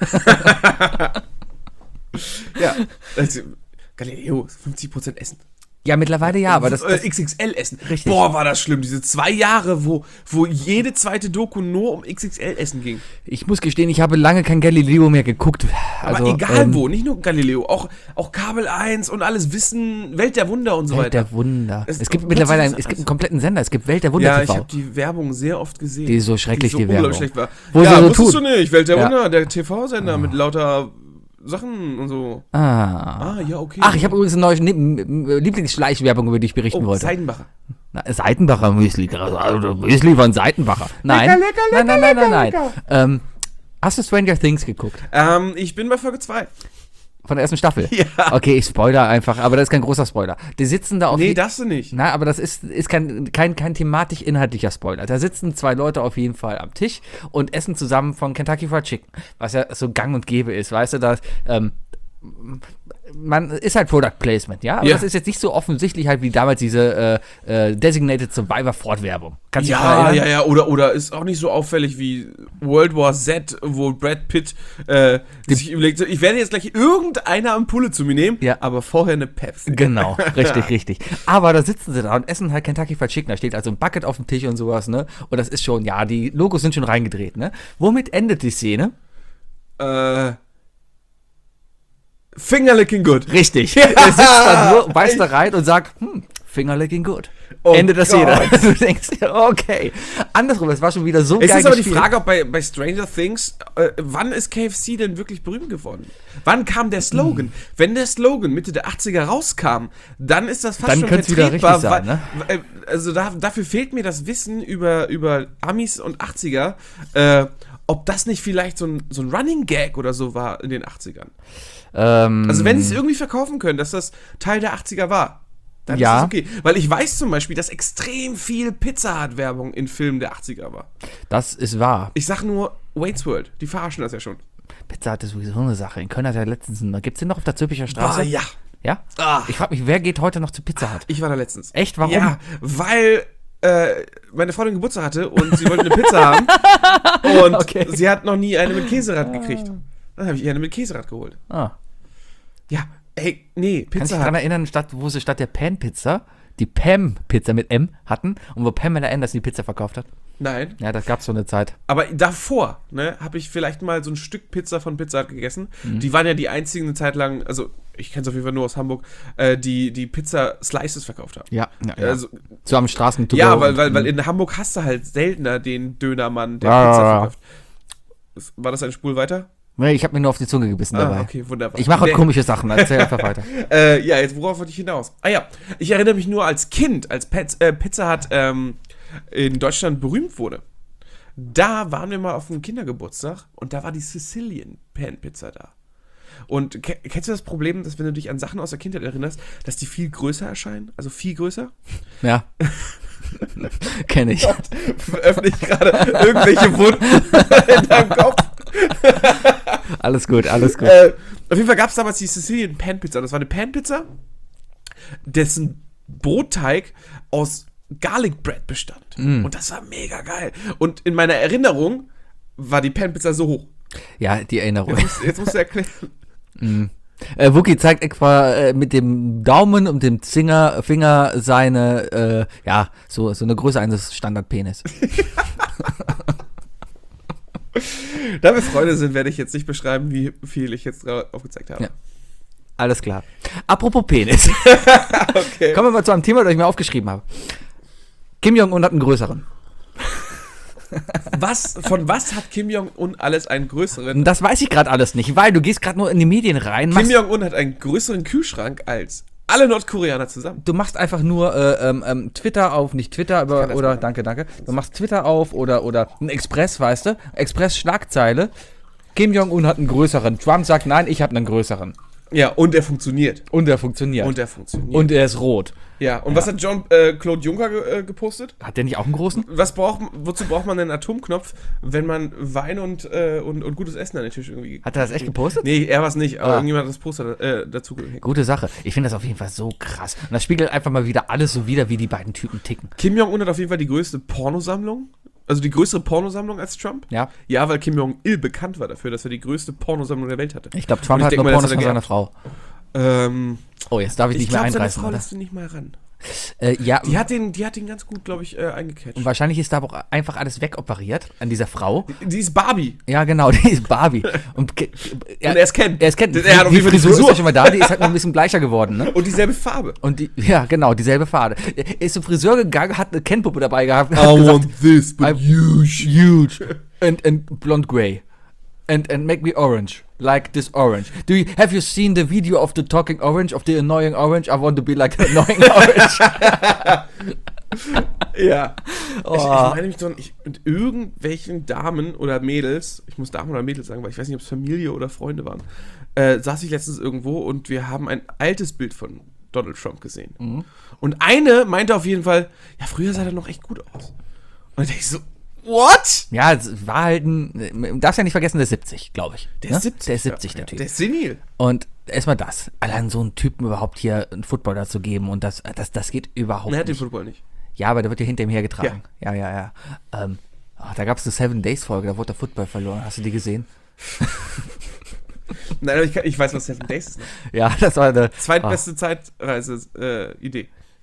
Ja. Also, Galileo ist fünfzig Prozent Essen. Ja, mittlerweile ja, aber das, Äh, das X X L Essen. Richtig. Boah, war das schlimm. Diese zwei Jahre, wo, wo jede zweite Doku nur um X X L Essen ging. ich muss gestehen, ich habe lange kein Galileo mehr geguckt. Aber Also, egal ähm, wo, nicht nur Galileo, auch, auch Kabel eins und alles Wissen, Welt der Wunder und so Welt weiter. der Wunder. Es- Es, gibt mittlerweile einen, plötzlich es gibt ist einen kompletten Sender, es gibt Welt der Wunder Ja, T ich V. habe die Werbung sehr oft gesehen. Die ist so schrecklich, so die unglaublich Werbung. schlecht war. Wo ja, sie so wusstest tun. du nicht, Welt der Ja. Wunder, der T V-Sender mit lauter Sachen und so. Ah. Ah, ja, okay. Ach, ich habe übrigens eine neue Ne- Lieblingsschleichwerbung, über die ich berichten oh, wollte. Seidenbacher. Na, Seitenbacher Müsli. Also Müsli von Seitenbacher. Nein. Lecker, lecker, nein, nein, nein, lecker, nein, lecker. nein. Ähm, hast du Stranger Things geguckt? Ähm, ich bin bei Folge zwei. Von der ersten Staffel? Ja. Okay, ich spoiler einfach, aber das ist kein großer Spoiler. Die sitzen da auf Nee, je- darfst du nicht. Na, aber das ist, ist kein, kein, kein thematisch-inhaltlicher Spoiler. Da sitzen zwei Leute auf jeden Fall am Tisch und essen zusammen von Kentucky Fried Chicken, was ja so gang und gäbe ist, weißt du, dass, ähm, man ist halt Product Placement, ja, aber Ja. das ist jetzt nicht so offensichtlich halt wie damals diese äh, äh, Designated Survivor Ford-Werbung. Kannst du dich Ja, daran ja, erinnern? ja, oder, oder ist auch nicht so auffällig wie World War Z, wo Brad Pitt äh, sich überlegt, so, ich werde jetzt gleich irgendeine Ampulle zu mir nehmen, Ja. aber vorher eine Pepsi. Genau, richtig, richtig. Aber da sitzen sie da und essen halt Kentucky Fried Chicken. Da steht also ein Bucket auf dem Tisch und sowas, ne? Und das ist schon, ja, die Logos sind schon reingedreht, ne? Womit endet die Szene? Äh, Fingerlicking good. Richtig. Er sitzt dann nur, beißt da rein und sagt, hm, Fingerlicking good. Oh Ende der Szene. Gott. Du denkst dir, okay. Andersrum, es war schon wieder so Es geil ist aber die gespielt. Frage, ob bei, bei Stranger Things, äh, wann ist K F C denn wirklich berühmt geworden? Wann kam der Slogan? Hm. Wenn der Slogan Mitte der achtziger rauskam, dann ist das fast Dann schon könnte's wieder vertretbar. richtig sein, ne? weil, äh, also da, dafür fehlt mir das Wissen über, über Amis und achtziger, äh, ob das nicht vielleicht so ein, so ein Running Gag oder so war in den achtzigern. Ähm, Also wenn sie es irgendwie verkaufen können, dass das Teil der achtziger war, dann Ja. ist das okay. Weil ich weiß zum Beispiel, dass extrem viel Pizza Hut Werbung in Filmen der achtziger war. das ist wahr. Ich sag nur Wayne's World, die verarschen das ja schon. Pizza Hut ist sowieso eine Sache. In Köln hat er letztens, gibt es den noch auf der Zülpicher Straße? Ah, ja. Ja? Ah. Ich frage mich, wer geht heute noch zu Pizza Hut? Ich war da letztens. Echt? Warum? Ja, weil äh, meine Freundin Geburtstag hatte und sie wollte eine Pizza haben. Und Okay. sie hat noch nie eine mit Käserad gekriegt. Dann habe ich ihr eine mit Käserad geholt. Ah. Ja, ey, nee, Kann ich Pizza mich daran Hut. erinnern, statt, wo sie statt der Pan-Pizza die Pam-Pizza mit M hatten und wo Pamela Anderson die Pizza verkauft hat? Nein, Ja, das gab's so eine Zeit. aber davor, ne, habe ich vielleicht mal so ein Stück Pizza von Pizza Hut gegessen. Mhm. Die waren ja die einzigen eine Zeit lang, also ich kenne es auf jeden Fall nur aus Hamburg, äh, die die Pizza Slices verkauft haben. Ja, ja, ja. Also, so am Straßen ja, weil, weil, weil in Hamburg hast du halt seltener den Dönermann, der Ja, Pizza ja, ja. verkauft. Ist- War das ein Spul weiter? Nee, ich habe mir nur auf die Zunge gebissen dabei. Ah, okay, wunderbar. Ich mache heute Der- komische Sachen, erzähl einfach weiter. Äh, ja, jetzt worauf wollte ich hinaus? Ah ja, ich erinnere mich nur als Kind, als Pez, äh, Pizza Hut ähm, in Deutschland berühmt wurde. Da waren wir mal auf einem Kindergeburtstag und da war die Sicilian Pan Pizza da. Und ke kennst du das Problem, dass wenn du dich an Sachen aus der Kindheit erinnerst, dass die viel größer erscheinen? Also viel größer? Ja. Kenne ich. Öffne ich gerade irgendwelche Wunden in deinem Kopf? Alles gut, alles gut. Äh, auf jeden Fall gab es damals die Sicilian Pan Pizza. Das war eine Pan Pizza, dessen Brotteig aus Garlic Bread bestand. Mm. Und das war mega geil. Und in meiner Erinnerung war die Pan Pizza so hoch. Ja, die Erinnerung. Jetzt musst, jetzt musst du erklären. Äh, Wookie zeigt etwa äh, mit dem Daumen und dem Zinger, Finger seine, äh, ja, so, so eine Größe eines Standardpenis. Da wir Freunde sind, werde ich jetzt nicht beschreiben, wie viel ich jetzt gerade aufgezeigt habe. Ja. Alles klar. Apropos Penis. Okay. Kommen wir mal zu einem Thema, das ich mir aufgeschrieben habe. Kim Jong-un hat einen größeren. Was, von was hat Kim Jong-un alles einen größeren? Das weiß ich gerade alles nicht, weil du gehst gerade nur in die Medien rein. Kim Machst, Jong-un hat einen größeren Kühlschrank als alle Nordkoreaner zusammen. du machst einfach nur äh, ähm, ähm, Twitter auf, nicht Twitter, aber, das oder, machen. danke, danke. Du machst Twitter auf oder, oder ein Express, weißt du? Express-Schlagzeile. Kim Jong-un hat einen größeren. Trump sagt, nein, ich habe einen größeren. Ja, und er funktioniert. Und er funktioniert. Und er funktioniert. Und er ist rot. ja, und was hat John äh, Claude Juncker ge äh, gepostet? Hat der nicht auch einen großen? Was braucht, wozu braucht man einen Atomknopf, wenn man Wein und, äh, und, und gutes Essen an den Tisch irgendwie... Hat er das echt gepostet? Nee, er war es nicht, aber Ah. irgendjemand hat das Poster äh, dazu gehängt. Gute Sache. Ich finde das auf jeden Fall so krass. Und das spiegelt einfach mal wieder alles so wider, wie die beiden Typen ticken. Kim Jong-un hat auf jeden Fall die größte Pornosammlung. Also die größere Pornosammlung als Trump. Ja. Ja, weil Kim Jong-il bekannt war dafür, dass er die größte Pornosammlung der Welt hatte. Ich glaube, Trump Und ich hat denk nur mal, das Pornos hat von er seiner geerbt. Frau. Ähm, Oh, jetzt darf ich ich nicht mehr glaube, seine einreißen, Frau oder? lässt ihn nicht mal ran. Äh, ja, Die hat den, die hat den ganz gut, glaube ich, äh, eingecatcht. und wahrscheinlich ist da aber auch einfach alles wegoperiert an dieser Frau. Die ist Barbie. Ja, genau, die ist Barbie. Und, ke- Und er ist Ken. Er ist Ken. Er hat auf Die jeden Fall die Frisur ist Frisur. ja schon mal da, die ist halt noch ein bisschen bleicher geworden, ne? Und dieselbe Farbe. Und die, ja, genau, dieselbe Farbe. Er ist zum Friseur gegangen, hat eine Ken-Puppe dabei gehabt, hat gesagt, this, I'm huge, huge, and, and blonde gray. And, and make me orange, like this orange. Do you, have you seen the video of the talking orange, of the annoying orange? I want to be like the annoying orange. Ja. Oh. Ich, ich meine mich doch ich, mit irgendwelchen Damen oder Mädels, ich muss Damen oder Mädels sagen, weil ich weiß nicht, ob es Familie oder Freunde waren, äh, saß ich letztens irgendwo und wir haben ein altes Bild von Donald Trump gesehen. Mhm. Und eine meinte auf jeden Fall, ja, früher sah er noch echt gut aus. Und dann dachte ich so, what? Ja, es war halt ein, darfst ja nicht vergessen, der ist siebzig, glaube ich. Der ne? ist siebzig. Der ist siebzig, ja, der Typ. Der ist senil. Und erstmal das, allein so einen Typen überhaupt hier einen Footballer zu geben und das, das, das geht überhaupt Und er hat den nicht. Football nicht. Ja, aber der wird ja hinter ihm hergetragen. Ja, ja, ja. ja. Ähm, ach, da gab es eine Seven Days Folge, da wurde der Football verloren. Hast du die gesehen? Nein, aber ich, kann, ich weiß, was Seven Days ist. Ne? Ja, das war eine. Zweitbeste Zeitreise-Idee.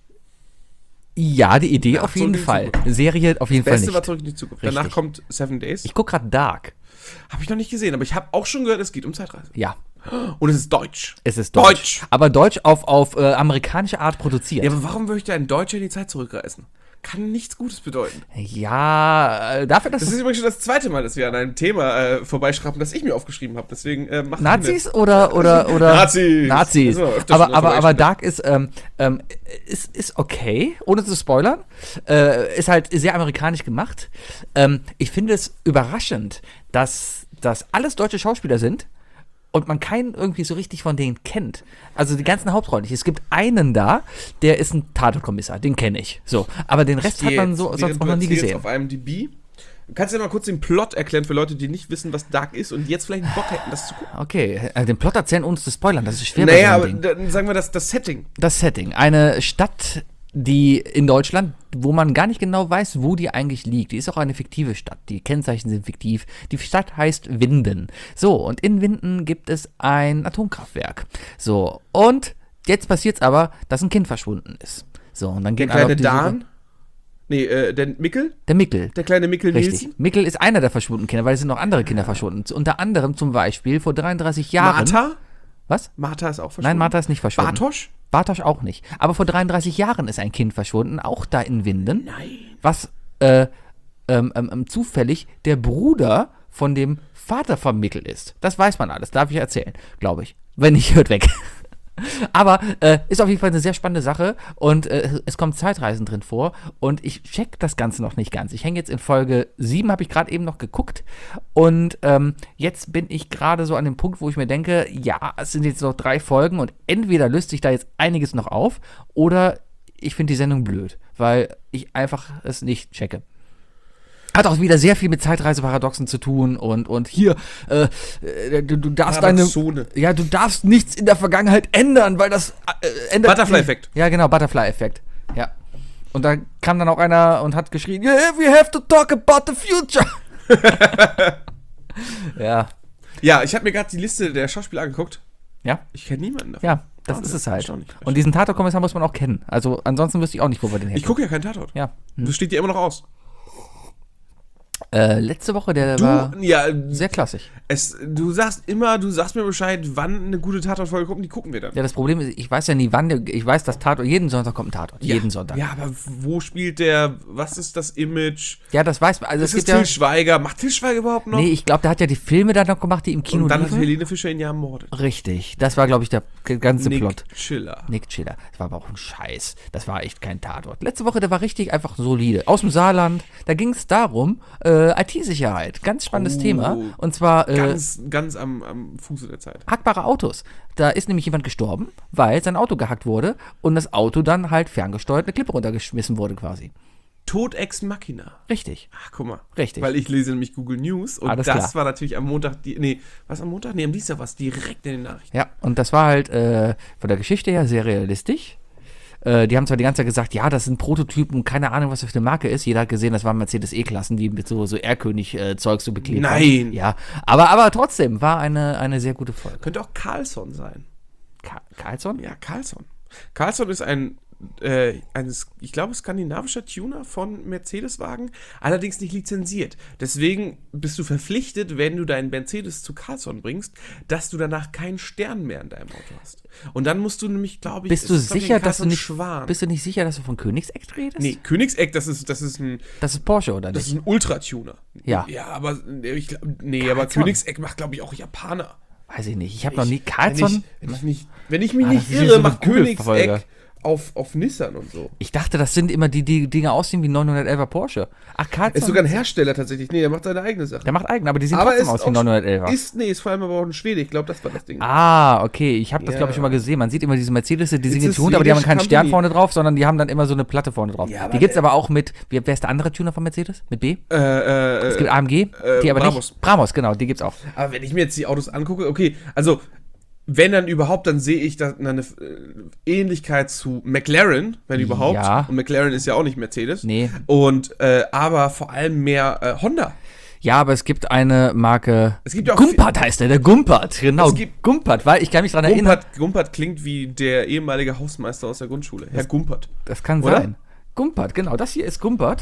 Ja, die Idee Ja, auf Zurück jeden in die Fall. Zukunft. Serie auf jeden Fall Beste nicht. war Zurück in die Zukunft. Danach Richtig. kommt Seven Days. Ich guck gerade Dark. Habe ich noch nicht gesehen, aber ich habe auch schon gehört, es geht um Zeitreise. Ja, Und es ist Deutsch. es ist Deutsch. Deutsch. Aber Deutsch auf, auf äh, amerikanische Art produziert. Ja, aber warum möchte ein Deutscher in die Zeit zurückreisen? Kann nichts Gutes bedeuten. Ja, äh, dafür, dass Das es ist übrigens schon das zweite Mal, dass wir an einem Thema äh, vorbeischrappen, das ich mir aufgeschrieben habe. Deswegen äh, machen Nazis oder oder oder Nazis. Nazis. Das ist öfter Aber schon aber dabei aber schon. Dark ist ähm, ähm, ist ist okay, ohne zu spoilern. Äh, ist halt sehr amerikanisch gemacht. Ähm, ich finde es überraschend, dass das alles deutsche Schauspieler sind. Und man keinen irgendwie so richtig von denen kennt. Also die ganzen Hauptrollen nicht. Es gibt einen da, der ist ein Tatortkommissar, den kenne ich. So, aber den Rest hat man so sonst noch nie gesehen. Auf IMDb. Kannst du dir mal kurz den Plot erklären für Leute, die nicht wissen, was Dark ist und jetzt vielleicht einen Bock hätten, das zu gucken? Okay, äh, den Plot erzählen, ohne zu spoilern, das ist schwer Naja, bei so aber einem Ding. dann sagen wir das, das Setting. Das Setting. Eine Stadt, die in Deutschland, wo man gar nicht genau weiß, wo die eigentlich liegt. Die ist auch eine fiktive Stadt. Die Kennzeichen sind fiktiv. Die Stadt heißt Winden. So, und in Winden gibt es ein Atomkraftwerk. So, und jetzt passiert's aber, dass ein Kind verschwunden ist. So, und dann Der gehen alle kleine auf die Suche- Dan. Nee, äh, der Mickel. Der Mickel. Der kleine Mickel Richtig. Nielsen. Mickel ist einer der verschwundenen Kinder, weil es sind noch andere Kinder verschwunden. Unter anderem zum Beispiel vor dreiunddreißig Jahren. Martha. Was? Martha ist auch verschwunden. Nein, Martha ist nicht verschwunden. Bartosch? Bartosch auch nicht. Aber vor dreiunddreißig Jahren ist ein Kind verschwunden, auch da in Winden. Nein. Was äh, ähm, ähm, zufällig der Bruder von dem Vater von Mickel ist. Das weiß man alles, darf ich erzählen, glaube ich. Wenn nicht, hört weg. Aber äh, ist auf jeden Fall eine sehr spannende Sache und äh, es kommen Zeitreisen drin vor und ich check das Ganze noch nicht ganz. Ich hänge jetzt in Folge sieben, habe ich gerade eben noch geguckt und ähm, jetzt bin ich gerade so an dem Punkt, wo ich mir denke, ja, es sind jetzt noch drei Folgen und entweder löst sich da jetzt einiges noch auf oder ich finde die Sendung blöd, weil ich einfach es nicht checke. Hat auch wieder sehr viel mit Zeitreiseparadoxen zu tun und, und hier, äh, äh, du, du darfst deine. Paradoxone. Ja, du darfst nichts in der Vergangenheit ändern, weil das äh, ändert. Butterfly-Effekt. Ja, genau, Butterfly-Effekt. Ja. Und da kam dann auch einer und hat geschrien, yeah, we have to talk about the future. Ja. Ja, ich habe mir gerade die Liste der Schauspieler angeguckt. Ja, Ich kenne niemanden davon. ja, das Ah, ist es halt. erstaunlich. Und diesen Tatortkommissar muss man auch kennen. Also ansonsten wüsste ich auch nicht, wo wir den Ich hätten. gucke ja keinen Tatort. Ja. Hm. Das steht dir immer noch aus. Äh, letzte Woche, der Du, war ja, sehr klassisch. es, du sagst immer, du sagst mir Bescheid, wann eine gute Tatortfolge kommt, die gucken wir dann. Ja, das Problem ist, ich weiß ja nie, wann, der, ich weiß, dass Tatort, jeden Sonntag kommt ein Tatort. Ja, jeden Sonntag. Ja, aber wo spielt der, was ist das Image? Ja, das weiß man. Also Das es ist gibt ja, Til Schweiger. Macht Til Schweiger überhaupt noch? nee, ich glaube, der hat ja die Filme dann noch gemacht, die im Kino Und dann hat liefen. Helene Fischer ihn ja ermordet. Richtig, das war, glaube ich, der ganze Nick Plot. Chiller. Nick Chiller. Das war aber auch ein Scheiß. Das war echt kein Tatort. Letzte Woche, der war richtig einfach solide. Aus dem Saarland. Da ging es darum, äh, I T-Sicherheit. Ganz spannendes Oh, Thema. Und zwar äh, Ganz, ganz am, am Fuße der Zeit. hackbare Autos. Da ist nämlich jemand gestorben, weil sein Auto gehackt wurde und das Auto dann halt ferngesteuert eine Klippe runtergeschmissen wurde quasi. Tod ex machina. Richtig. Ach, guck mal. Richtig. Weil ich lese nämlich Google News und Alles das klar. war natürlich am Montag, die, nee, was am Montag? Nee, am Dienstag war es direkt in den Nachrichten. Ja, und das war halt äh, von der Geschichte her sehr realistisch. Äh, die haben zwar die ganze Zeit gesagt, ja, das sind Prototypen, keine Ahnung, was das für eine Marke ist. Jeder hat gesehen, das waren Mercedes E-Klassen, die mit so, so Erlkönig-Zeug so beklebt Nein. haben. Ja, aber, aber trotzdem war eine, eine sehr gute Folge. Könnte auch Carlson sein. Ka Carlson? Ja, Carlson. Carlson ist ein, äh, ein ich glaube, skandinavischer Tuner von Mercedes-Wagen, allerdings nicht lizenziert. Deswegen bist du verpflichtet, wenn du deinen Mercedes zu Carlson bringst, dass du danach keinen Stern mehr in deinem Auto hast. Und dann musst du nämlich, glaube ich, Bist du ist, glaub ich, sicher, ein dass du Carlson nicht, Schwan. bist du nicht sicher, dass du von Königseck redest? Nee, Königseck, das ist, das ist ein, Das ist Porsche, oder das nicht? ist ein Ultra-Tuner. Ja. Ja, aber äh, ich glaub, nee, aber Carlson. Königseck macht, glaube ich, auch Japaner. Weiß ich nicht. Ich habe noch nie Ich- Carlson. Wenn ich, wenn ich, nicht, wenn ich mich Ah, nicht das ist wie irre, so eine macht Google-Folge. Königseck auf, auf Nissan und so. Ich dachte, das sind immer die, die Dinge aussehen wie neunhundertelfer Porsche. Ach, Carlson. Ist sogar ein Hersteller tatsächlich. Nee, der macht seine eigene Sache. der macht eigen, aber die sehen Aber trotzdem ist aus wie auch- neunhundertelfer. Ist, nee, ist vor allem aber auch ein Schwede. Ich glaube, das war das Ding. Ah, okay. Ich habe das, Ja. glaube ich, schon mal gesehen. Man sieht immer diese Mercedes, die sind a getunt, aber die haben Swedish keinen Stern company. vorne drauf, sondern die haben dann immer so eine Platte vorne drauf. Ja, aber die gibt es der- aber auch mit, wie, wer ist der andere Tuner von Mercedes? Mit B? Äh, äh, Es gibt A M G, äh, die aber Brabus. nicht. Bramos, genau, die gibt's auch. aber wenn ich mir jetzt die Autos angucke, okay, also wenn dann überhaupt, dann sehe ich da eine äh, Ähnlichkeit zu McLaren, wenn überhaupt. Ja. Und McLaren ist ja auch nicht Mercedes. Nee. Und äh, aber vor allem mehr äh, Honda. Ja, aber es gibt eine Marke. Es gibt ja auch Gumpert heißt der, der Gumpert, genau. Es gibt- Gumpert, weil ich kann mich daran erinnern. Gumpert, Gumpert klingt wie der ehemalige Hausmeister aus der Grundschule. Herr Gumpert. Das kann Oder? sein. Gumpert, genau. Das hier ist Gumpert.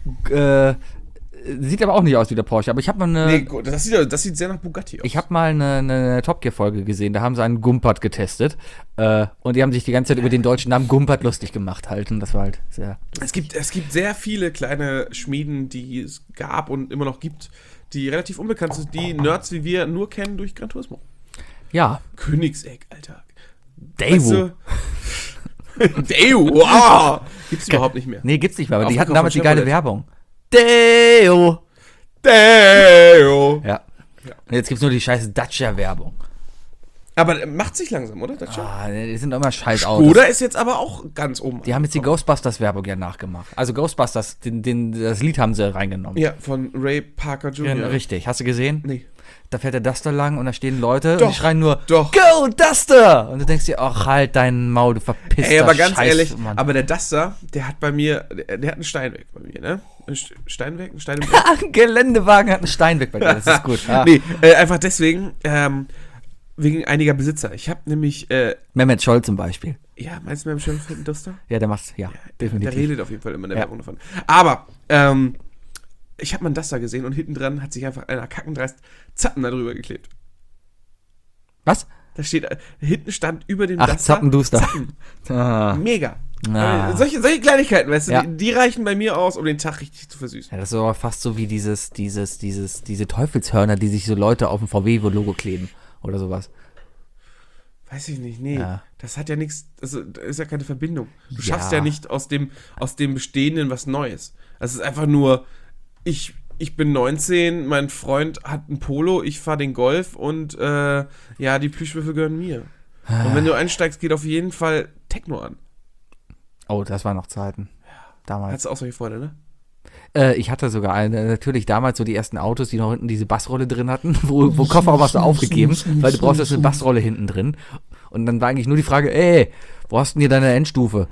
Äh, sieht aber auch nicht aus wie der Porsche. Aber ich habe mal eine. Nee, gut, das sieht, ja- das sieht sehr nach Bugatti aus. Ich habe mal eine, eine Top Gear Folge gesehen, da haben sie einen Gumpert getestet äh, und die haben sich die ganze Zeit über den deutschen Namen Gumpert lustig gemacht halt und das war halt sehr. Es gibt, es gibt sehr viele kleine Schmieden, die es gab und immer noch gibt, die relativ unbekannt sind, die Nerds wie wir nur kennen durch Gran Turismo. Ja, Königseck, Alter. Daewoo. Daewoo, wow. Gibt's überhaupt nicht mehr. Nee, gibt's nicht mehr, aber die Aufverkauf hatten damals von die geile Chevrolet. Werbung. Deo. Daewoo. Ja. Und jetzt gibt's nur die scheiß Dacia-Werbung. Aber macht sich langsam, oder? Das Ah, die sind immer scheiß Autos. Oder ist jetzt aber auch ganz oben. Die haben jetzt die Ghostbusters-Werbung ja nachgemacht. Also Ghostbusters, den, den, das Lied haben sie reingenommen. Ja, von Ray Parker Ja, Junior richtig. Hast du gesehen? Nee. Da fährt der Duster lang und da stehen Leute und Doch, die schreien nur doch. Go Duster! Und du denkst dir, ach halt deinen Maul, du verpisster Ey, aber ganz Scheiß, ehrlich, Mann. aber der Duster, der hat bei mir, der, der hat einen Steinweg bei mir, ne? Ein St- Steinweg? Ein Steinweg? Ein Geländewagen hat einen Steinweg bei dir, das ist gut. Ah. Nee, äh, einfach deswegen, ähm, wegen einiger Besitzer. Ich habe nämlich, äh, Mehmet Scholl zum Beispiel. ja, meinst du, wir haben schon einen Duster? Ja, der macht's, ja, Der definitiv. redet auf jeden Fall immer in der Ja. Werbung davon. Aber, ähm, ich habe mal einen Duster gesehen und hinten dran hat sich einfach einer kackendreist Zappen da drüber geklebt. Was? Da steht, äh, hinten stand über dem Ach, Duster Zappenduster. Zappen. Ah. Mega. Ah. Äh, Solche, solche Kleinigkeiten, weißt du, Ja. die, die reichen bei mir aus, um den Tag richtig zu versüßen. Ja, das ist aber fast so wie dieses, dieses, dieses, diese Teufelshörner, die sich so Leute auf dem V W-Logo kleben oder sowas. Weiß ich nicht, nee. Ja. Das hat ja nichts, also da ist ja keine Verbindung. Du Ja. schaffst ja nicht aus dem, aus dem Bestehenden was Neues. Das ist einfach nur, ich, ich bin neunzehn, mein Freund hat ein Polo, ich fahre den Golf und äh, ja, die Plüschwürfel gehören mir. Und wenn du einsteigst, geht auf jeden Fall Techno an. Oh, das waren noch Zeiten. Damals. Hattest du auch solche Freunde, ne? Äh, ich hatte sogar eine, natürlich damals so die ersten Autos, die noch hinten diese Bassrolle drin hatten, wo, wo Kofferraum hast du aufgegeben, weil du brauchst jetzt eine Bassrolle hinten drin. Und dann war eigentlich nur die Frage, ey, wo hast denn hier deine Endstufe?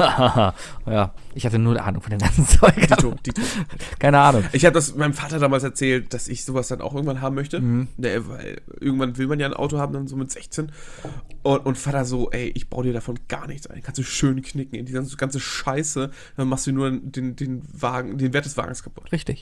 Ja, ich hatte null Ahnung von dem ganzen Zeug. Dito, Dito. Keine Ahnung. Ich habe das meinem Vater damals erzählt, dass ich sowas dann auch irgendwann haben möchte. Mhm. Ne, weil irgendwann will man ja ein Auto haben, dann so mit sechzehn. Und, und Vater so, ey, ich baue dir davon gar nichts ein. Kannst du schön knicken in die ganze, ganze Scheiße. Dann machst du nur den, den Wagen, den Wert des Wagens kaputt. Richtig.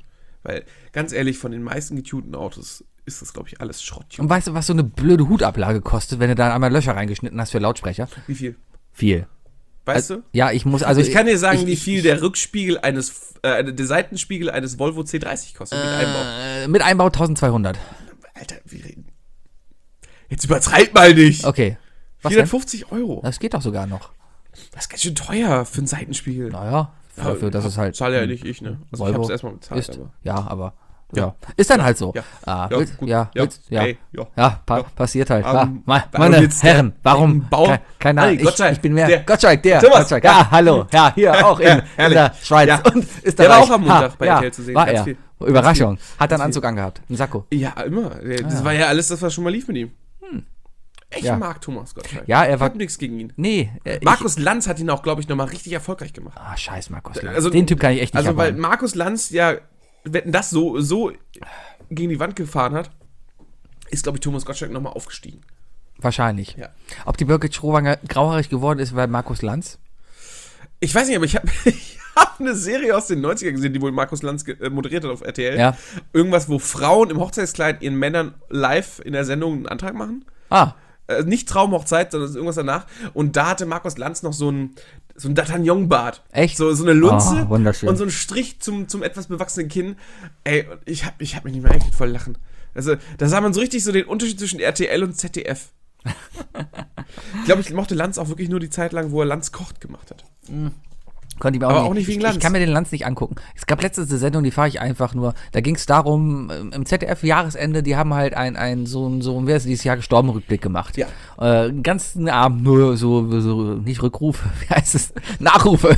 Weil, ganz ehrlich, von den meisten getunten Autos ist das, glaube ich, alles Schrott. Und weißt du, was so eine blöde Hutablage kostet, wenn du da einmal Löcher reingeschnitten hast für Lautsprecher? Wie viel? Viel. Weißt also, du? Ja, ich muss, also. Ich kann dir sagen, ich, wie ich, viel der Rückspiegel eines, äh, der Seitenspiegel eines Volvo C dreißig kostet mit Einbau. Äh, mit Einbau tausendzweihundert. Alter, wir reden. Jetzt übertreib mal nicht. Okay. Was denn? vierhundertfünfzig Euro. Das geht doch sogar noch. Das ist ganz schön teuer für einen Seitenspiegel. Naja, dafür, dass es halt. Zahle ja nicht ich, ne? Also Volvo ich hab's erstmal bezahlt, ist. aber. Ja, aber. Ja. Ja. Ist dann halt so. Ja. Ah, Ja, willst- gut. ja, Ja. willst- ja. Ey, ja. Ja, pa Ja. passiert halt. Ähm, Ah, me- warum meine jetzt der- Herren, warum? Bau- Ke- Keine Nein, Ahnung, ich, Gottschalk, ich bin mehr. der- Gottschalk, der. Thomas, Gottschalk. ja. Ah, hallo. Ja, hier auch in, in herrlich. der Schweiz Ja. und Österreich. Der war auch am Montag Ha, bei ja, R T L zu sehen. War Ganz er. viel. Überraschung. Hat dann Ganz Anzug angehabt. Ein Sakko. Ja, immer. Das Ah, ja. war ja alles das, was schon mal lief mit ihm. Ich Ja. mag Thomas Gottschalk. Ja, er ich war- hab nichts gegen ihn. Nee. Äh, Markus Lanz hat ihn auch, glaube ich, nochmal richtig erfolgreich gemacht. Ich, ah, scheiß Markus Lanz. Also- Den Typ kann ich echt nicht Also, weil abhaben. Markus Lanz ja, wenn das so, so gegen die Wand gefahren hat, ist, glaube ich, Thomas Gottschalk nochmal aufgestiegen. Wahrscheinlich. Ja. Ob die Birgit Schrowanger grauhaarig geworden ist, weil Markus Lanz? Ich weiß nicht, aber ich habe ich hab eine Serie aus den neunzigern gesehen, die wohl Markus Lanz ge- äh, moderiert hat auf R T L. Ja. Irgendwas, wo Frauen im Hochzeitskleid ihren Männern live in der Sendung einen Antrag machen. Ah, Äh, nicht Traumhochzeit, sondern irgendwas danach. Und da hatte Markus Lanz noch so ein, so ein D'Artagnan-Bart. Echt? So, so eine Lunze Oh, wunderschön. und so ein Strich zum, zum etwas bewachsenen Kinn. Ey, und ich hab, ich hab mich nicht mehr eingekriegt voll lachen. Also, da sah man so richtig so den Unterschied zwischen R T L und Z D F. Ich glaube, ich mochte Lanz auch wirklich nur die Zeit lang, wo er Lanz kocht gemacht hat. konnte ich mir auch Aber nicht. auch nicht wegen ich, Lanz. Ich kann mir den Lanz nicht angucken. Es gab letztens eine Sendung, die fahre ich einfach nur. Da ging es darum, ähm, im Z D F-Jahresende, die haben halt ein, ein so ein, so ein, wer ist dieses Jahr gestorben, Rückblick gemacht. Ja. Äh, den ganzen Abend nur so, so, nicht Rückrufe, wie heißt es? Nachrufe.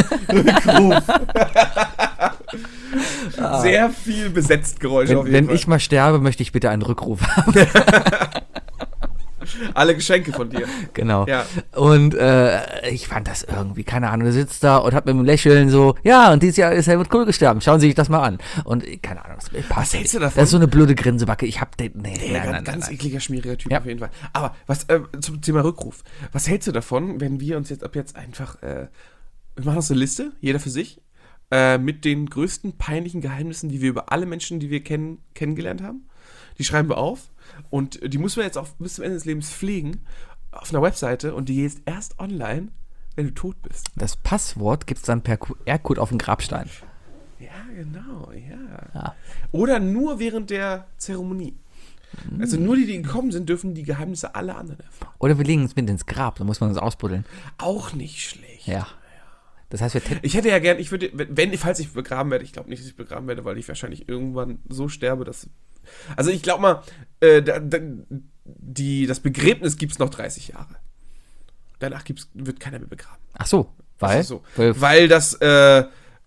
Sehr viel besetzt Geräusche auf Wenn, jeden wenn Fall. ich mal sterbe, möchte ich bitte einen Rückruf haben. Alle Geschenke von dir. Genau. Ja. Und äh, ich fand das irgendwie, keine Ahnung, der sitzt da und hat mit einem Lächeln so, ja, und dieses Jahr ist Helmut Kohl gestorben, schauen Sie sich das mal an. Und äh, keine Ahnung, das passt. Was hältst du davon? Das ist so eine blöde Grinsebacke. Ich hab den, nee, Ja, nein, ganz, nein, nein, ganz nein. ekliger, schmieriger Typ Ja. auf jeden Fall. Aber was äh, zum Thema Rückruf. Was hältst du davon, wenn wir uns jetzt ab jetzt einfach, äh, wir machen uns eine Liste, jeder für sich, äh, mit den größten peinlichen Geheimnissen, die wir über alle Menschen, die wir kennen, kennengelernt haben. Die schreiben wir auf und die müssen wir jetzt auch bis zum Ende des Lebens pflegen auf einer Webseite und die geht erst online, wenn du tot bist. Das Passwort gibt's dann per Q R-Code auf den Grabstein. Ja, genau, ja. Ja. Oder nur während der Zeremonie. Also nur die, die gekommen sind, dürfen die Geheimnisse alle anderen erfahren. Oder wir legen uns mit ins Grab, dann muss man uns ausbuddeln. Auch nicht schlecht. Ja. Das heißt, wir tippen. Ich hätte ja gern, ich würde, wenn, falls ich begraben werde, ich glaube nicht, dass ich begraben werde, weil ich wahrscheinlich irgendwann so sterbe, dass. Also ich glaube mal, äh, da, da, die, das Begräbnis gibt es noch dreißig Jahre. Danach gibt's, wird keiner mehr begraben. Ach so, weil? Das ist so. weil Weil das, äh,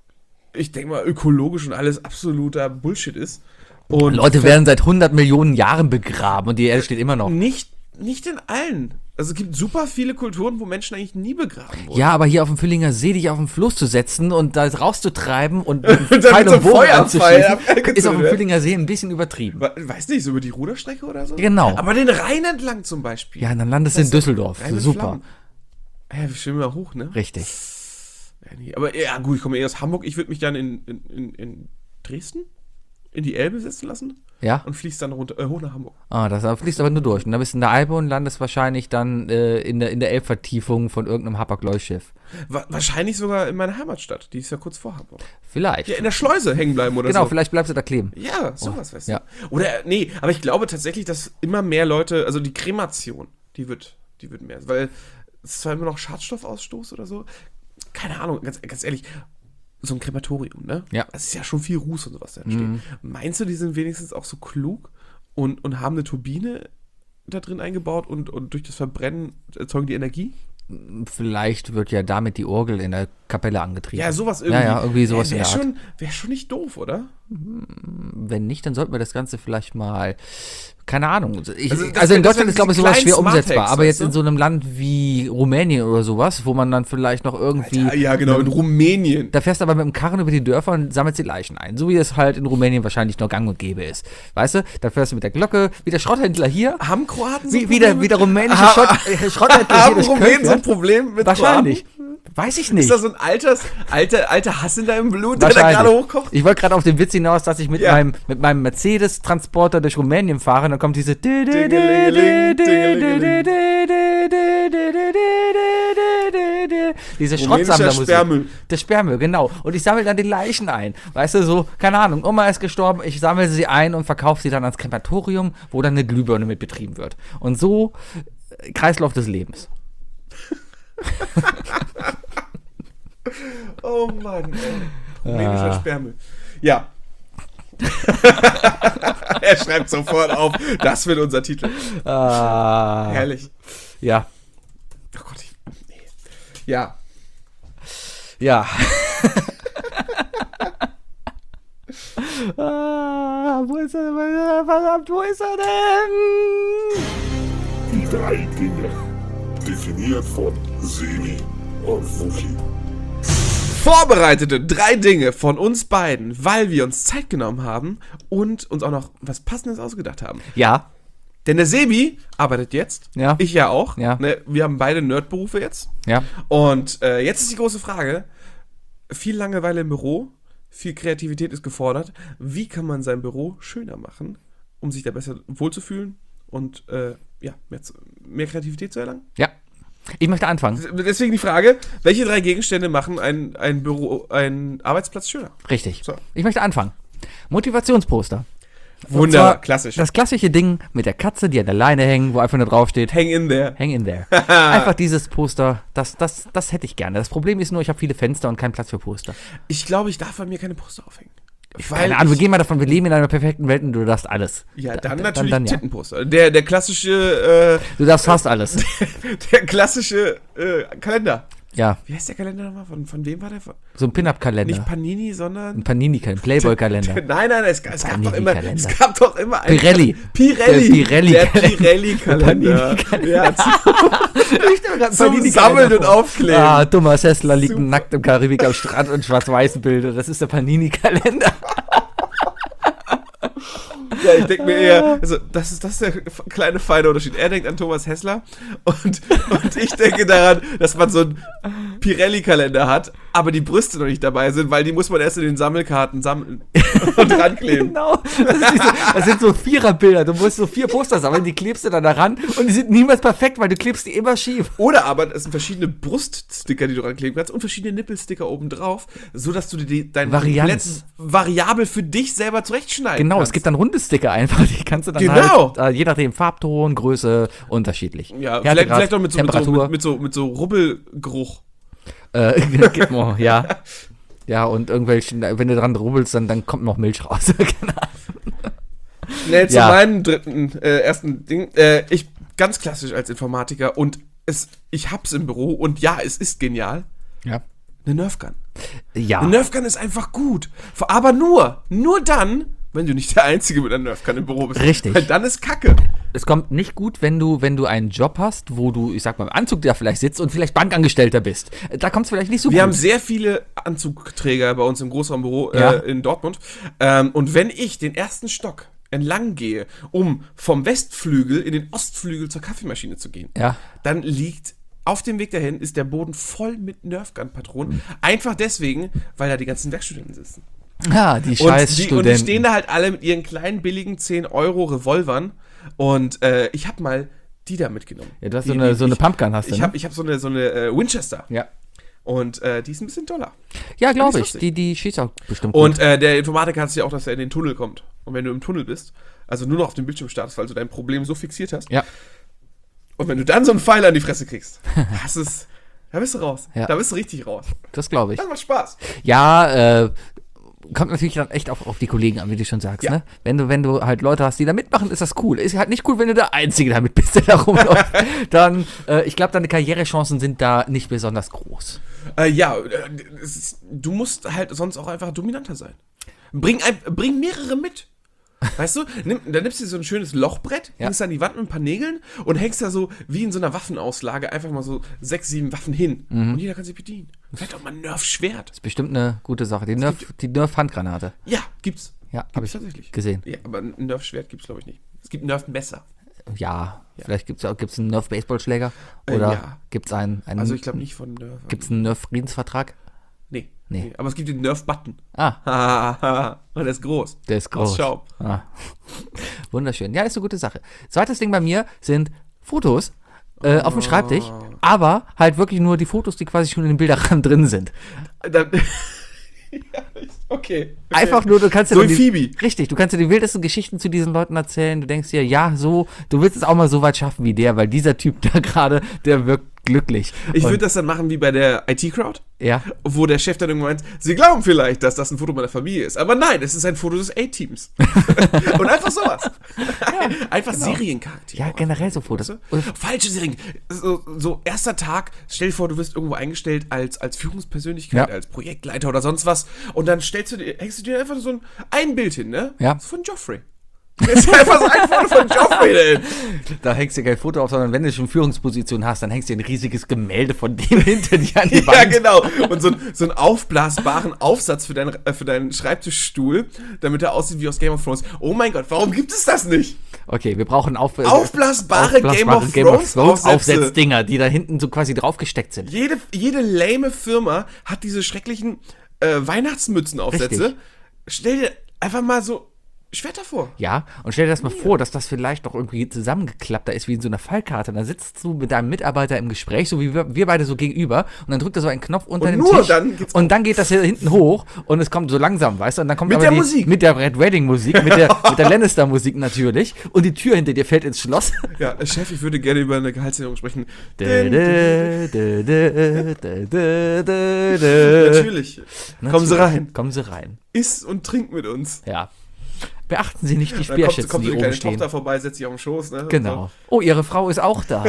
ich denke mal, ökologisch und alles absoluter Bullshit ist. Und Leute werden seit hundert Millionen Jahren begraben und die Erde steht immer noch. nicht, nicht in allen. Also es gibt super viele Kulturen, wo Menschen eigentlich nie begraben wurden. Ja, aber hier auf dem Füllinger See dich auf den Fluss zu setzen und da rauszutreiben und dann Pfeil mit so und Bogen Feuerpfeil anzuschießen, abgezündet ist auf dem werden. Füllinger See ein bisschen übertrieben. We- Weiß nicht, so über die Ruderstrecke oder so? Genau. Aber den Rhein entlang zum Beispiel. Ja, dann landest du in Düsseldorf. Reine Super. Flammen. Ja, wir schwimmen mal hoch, ne? Richtig. Ja, nee. Aber ja, gut, ich komme eher aus Hamburg. Ich würde mich dann in, in, in, in Dresden in die Elbe setzen lassen Ja? und fließt dann runter, äh, hoch nach Hamburg. Ah, das fließt aber nur durch. Und dann bist du in der Elbe und landest wahrscheinlich dann äh, in der, in der Elbvertiefung von irgendeinem Hapag-Lloyd-Schiff. Wa- wahrscheinlich sogar in meiner Heimatstadt. Die ist ja kurz vor Hamburg. Vielleicht. Ja, in der Schleuse hängen bleiben oder genau, so. vielleicht bleibst du da kleben. Ja, sowas, weißt du. ja. Oder, nee, aber ich glaube tatsächlich, dass immer mehr Leute, also die Kremation, die wird, die wird mehr. Weil es ist zwar immer noch Schadstoffausstoß oder so. Keine Ahnung, ganz, ganz ehrlich, so ein Krematorium, ne? Ja. Das ist ja schon viel Ruß und sowas da entsteht. Mhm. Meinst du, die sind wenigstens auch so klug und, und haben eine Turbine da drin eingebaut und, und durch das Verbrennen erzeugen die Energie? Vielleicht wird ja damit die Orgel in der Kapelle angetrieben. Ja, sowas irgendwie. Ja, ja, irgendwie sowas in Wäre der Art. schon, wär schon nicht doof, oder? Wenn nicht, dann sollten wir das Ganze vielleicht mal, keine Ahnung. Ich, Also also, das in wär- das Deutschland wär ist, glaube ich, diese sowas kleinen schwer Smart umsetzbar. Hacks, Aber jetzt weißt du? in so einem Land wie Rumänien oder sowas, wo man dann vielleicht noch irgendwie. Ja, ja, genau, in Rumänien. Da fährst du aber mit dem Karren über die Dörfer und sammelst die Leichen ein. So wie es halt in Rumänien wahrscheinlich noch gang und gäbe ist. Weißt du? Da fährst du mit der Glocke, wie der Schrotthändler hier. Haben Kroaten so Wie, wie, der, Probleme? wie der rumänische Ha- Schrott, äh, Schrotthändler hier Haben durch Rumänen Köln so ein fährt. Problem mit Wahrscheinlich. Kroaten? Weiß ich nicht. Ist da so ein altes, alter, alter Hass in deinem Blut, der da Wahrscheinlich. gerade hochkocht? Ich wollte gerade auf den Witz hinaus, dass ich mit Ja. meinem, mit meinem Mercedes-Transporter durch Rumänien fahre und dann kommt diese Dingelingeling, dingelingeling. diese Rumänischer Schrottsammlermusik. Sperrmüll. Der Sperrmüll, genau. Und ich sammle dann die Leichen ein. Weißt du, so, keine Ahnung, Oma ist gestorben, ich sammle sie ein und verkaufe sie dann ans Krematorium, wo dann eine Glühbirne mit betrieben wird. Und so äh, Kreislauf des Lebens. Oh Mann, ey. Rumänischer Ah. Sperrmüll. Ja. Er schreibt sofort auf, das wird unser Titel. Ah, Herrlich. ja, Oh Gott, ich, nee. Ja. ja. ah, wo ist er? Verdammt, wo ist er denn? Die drei Dinge. Definiert von Semi und Wookie. Vorbereitete drei Dinge von uns beiden, weil wir uns Zeit genommen haben und uns auch noch was Passendes ausgedacht haben. Ja, Denn der Sebi arbeitet jetzt, Ja. ich ja auch. Ja. Ne, wir haben beide Nerdberufe jetzt. ja. Und äh, jetzt ist die große Frage, viel Langeweile im Büro, viel Kreativität ist gefordert. Wie kann man sein Büro schöner machen, um sich da besser wohlzufühlen und äh, ja, mehr, zu, mehr Kreativität zu erlangen? Ja. Ich möchte anfangen. Deswegen die Frage, welche drei Gegenstände machen ein, ein Büro, einen Arbeitsplatz schöner? Richtig. So. Ich möchte anfangen. Motivationsposter. Und Wunderbar, zwar klassisch. Das klassische Ding mit der Katze, die an der Leine hängen, wo einfach nur draufsteht, Hang in there. hang in there. Einfach dieses Poster, das, das, das hätte ich gerne. Das Problem ist nur, ich habe viele Fenster und keinen Platz für Poster. Ich glaube, ich darf bei mir keine Poster aufhängen. Keine Ahnung, wir gehen mal davon, wir leben in einer perfekten Welt und du darfst alles. Ja, Da- dann da- natürlich dann, ja. Tittenposter. Der, der klassische, äh, Du darfst fast alles. der klassische äh, Kalender. Ja, Wie heißt der Kalender nochmal? Von, von wem war der? Von, so ein Pin-Up-Kalender. nicht Panini, Ein sondern... Panini-Kalender, Playboy-Kalender. Nein, nein, es, es gab doch immer, Panini-Kalender. es gab doch immer einen... Pirelli. Pirelli. Der Pirelli- Der Pirelli-Kalender. Ja, zum Sammeln und Aufkleben. Ah, Thomas Hessler liegt Super. nackt im Karibik am Strand und schwarz-weißen Bilder. Das ist der Panini-Kalender. Ja, ich denke mir eher, also das ist, das ist der f- kleine feine Unterschied. Er denkt an Thomas Hessler und, und ich denke daran, dass man so einen Pirelli-Kalender hat, aber die Brüste noch nicht dabei sind, weil die muss man erst in den Sammelkarten sammeln und rankleben. Genau. Das, ist nicht so, das sind so Viererbilder. Du musst so vier Poster sammeln, die klebst du dann daran und die sind niemals perfekt, weil du klebst die immer schief. Oder aber es sind verschiedene Bruststicker, die du rankleben kannst und verschiedene Nippelsticker oben drauf, sodass du dir die, dein Varianz. komplett variabel für dich selber zurechtschneiden Genau, kannst. es gibt dann runde Sticker einfach, die kannst du dann Genau. halt, äh, je nachdem Farbton, Größe, unterschiedlich. Ja, vielleicht, Härtegrad, vielleicht auch mit so, mit, so, Temperatur. mit, mit so, mit so Rubbelgeruch. Äh, gibt noch, ja. Ja, und irgendwelchen, wenn du dran rubbelst, dann, dann kommt noch Milch raus. Genau. Ne, zu Ja. meinem dritten, äh, ersten Ding. Äh, ich, ganz klassisch als Informatiker und es, ich hab's im Büro und ja, es ist genial. Ja. Eine Nerfgun. Ja. Eine Nerfgun ist einfach gut. Aber nur, nur dann, wenn du nicht der Einzige mit einer Nerfgun im Büro bist. Richtig. Weil dann ist Kacke. Es kommt nicht gut, wenn du, wenn du einen Job hast, wo du, ich sag mal, im Anzug da vielleicht sitzt und vielleicht Bankangestellter bist. Da kommt es vielleicht nicht so Wir gut. haben sehr viele Anzugträger bei uns im Großraumbüro Ja. äh, in Dortmund. Ähm, und wenn ich den ersten Stock entlang gehe, um vom Westflügel in den Ostflügel zur Kaffeemaschine zu gehen, Ja. dann liegt auf dem Weg dahin ist der Boden voll mit Nerfgun-Patronen. Einfach deswegen, weil da die ganzen Werkstudenten sitzen. Ja, die Und scheiß die, und die Studenten. stehen da halt alle mit ihren kleinen, billigen zehn Euro Revolvern. Und äh, ich habe mal die da mitgenommen. Ja, du hast die, so eine, die, so eine ich, Pumpgun, hast du, Ich ne? habe ich hab so eine, so eine äh, Winchester. Ja. Und äh, die ist ein bisschen toller. Ja, glaube Finde ich. ich lustig. Die, die schießt auch bestimmt Und gut. äh, der Informatiker hat es ja auch, dass er in den Tunnel kommt. Und wenn du im Tunnel bist, also nur noch auf dem Bildschirm startest, weil du dein Problem so fixiert hast. Ja. Und wenn du dann so einen Pfeil an die Fresse kriegst, das ist, da bist du raus. Ja. Da bist du richtig raus. Das glaube ich. Das macht Spaß. Ja, äh, kommt natürlich dann echt auf, auf die Kollegen an, wie du schon sagst, Ja. ne? Wenn du, wenn du halt Leute hast, die da mitmachen, ist das cool. Ist halt nicht cool, wenn du der Einzige damit bist, der da rumläuft. Dann, äh, ich glaube, deine Karrierechancen sind da nicht besonders groß. Äh, ja, äh, es ist, du musst halt sonst auch einfach dominanter sein. Bring, ein, bring mehrere mit. Weißt du, nimm, dann nimmst du dir so ein schönes Lochbrett, Ja. hängst an die Wand mit ein paar Nägeln und hängst da so wie in so einer Waffenauslage einfach mal so sechs, sieben Waffen hin. Und jeder kann sie bedienen. Vielleicht auch mal ein Nerf-Schwert. Ist bestimmt eine gute Sache. Die Nerf, die Nerf-Handgranate. Ja, gibt's. Ja, habe ich tatsächlich gesehen. Ja, aber ein Nerf-Schwert gibt's glaube ich nicht. Es gibt ein Nerf-Messer. Ja, vielleicht gibt es gibt's einen Nerf-Baseballschläger Äh, oder ja. gibt es einen, einen, Also ich glaube nicht von Nerf. gibt's einen Nerf-Friedensvertrag? Nee. Nee. nee. Aber es gibt den Nerf-Button. Ah, Und der ist groß. der ist groß. Aus Schaum. Ah. Wunderschön. Ja, ist eine gute Sache. Zweites Ding bei mir sind Fotos äh, auf dem Schreibtisch, aber halt wirklich nur die Fotos, die quasi schon in den Bilderrahmen drin sind. Dann, ja, okay. Einfach nur, du kannst dir So dann wie die, Phoebe. Richtig, du kannst dir die wildesten Geschichten zu diesen Leuten erzählen. Du denkst dir, ja, so, du willst es auch mal so weit schaffen wie der, weil dieser Typ da gerade, der wirkt glücklich. Ich Und- würde das dann machen wie bei der I T-Crowd, Ja, wo der Chef dann irgendwann meint, Sie glauben vielleicht, dass das ein Foto meiner Familie ist, aber nein, es ist ein Foto des A-Teams. Und einfach sowas. Einfach Seriencharaktere. ja, generell so Fotos. Weißt du? Falsche Serien. So, so erster Tag, stell dir vor, du wirst irgendwo eingestellt als, als Führungspersönlichkeit, Ja. als Projektleiter oder sonst was und dann stellst du dir, hängst du dir einfach so ein, ein Bild hin, ne? Ja. Das ist von Joffrey. Das ist einfach so ein Foto von Joffrey drin. Da hängst du kein Foto auf, sondern wenn du schon Führungsposition hast, dann hängst du ein riesiges Gemälde von dem hinter dir an die Wand. Ja, genau. Und so, ein, so einen aufblasbaren Aufsatz für, dein, äh, für deinen Schreibtischstuhl, damit er aussieht wie aus Game of Thrones. Oh mein Gott, warum gibt es das nicht? Okay, wir brauchen auf, Aufblasbare Game of Thrones Aufsätze. Aufsetzdinger, die da hinten so quasi draufgesteckt sind. Jede, jede lame Firma hat diese schrecklichen äh, Weihnachtsmützenaufsätze. Richtig. Stell dir einfach mal so Schwerter vor. Ja, und stell dir das mal vor, dass das vielleicht doch irgendwie zusammengeklappter ist wie in so einer Fallkarte. Und dann sitzt du mit deinem Mitarbeiter im Gespräch, so wie wir, wir beide so gegenüber, und dann drückt er so einen Knopf unter Und dem nur Tisch. dann geht's und dann geht das hier hinten hoch und es kommt so langsam, weißt du? Und dann kommt Mit aber der die, Musik. mit der Red Wedding Musik, mit der, mit der Lannister-Musik natürlich. Und die Tür hinter dir fällt ins Schloss. Ja, äh, Chef, ich würde gerne über eine Gehaltserhöhung sprechen. Dä, dä, dä, dä, dä, dä, dä, dä. Natürlich. Kommen Sie rein. Kommen Sie rein. Iss und trink mit uns. Ja. Beachten Sie nicht die Dann kommt, Speerschützen, kommt so die eine oben kleine stehen. Tochter vorbei, setzt sich auf den Schoß. Ne? Genau. Oh, Ihre Frau ist auch da.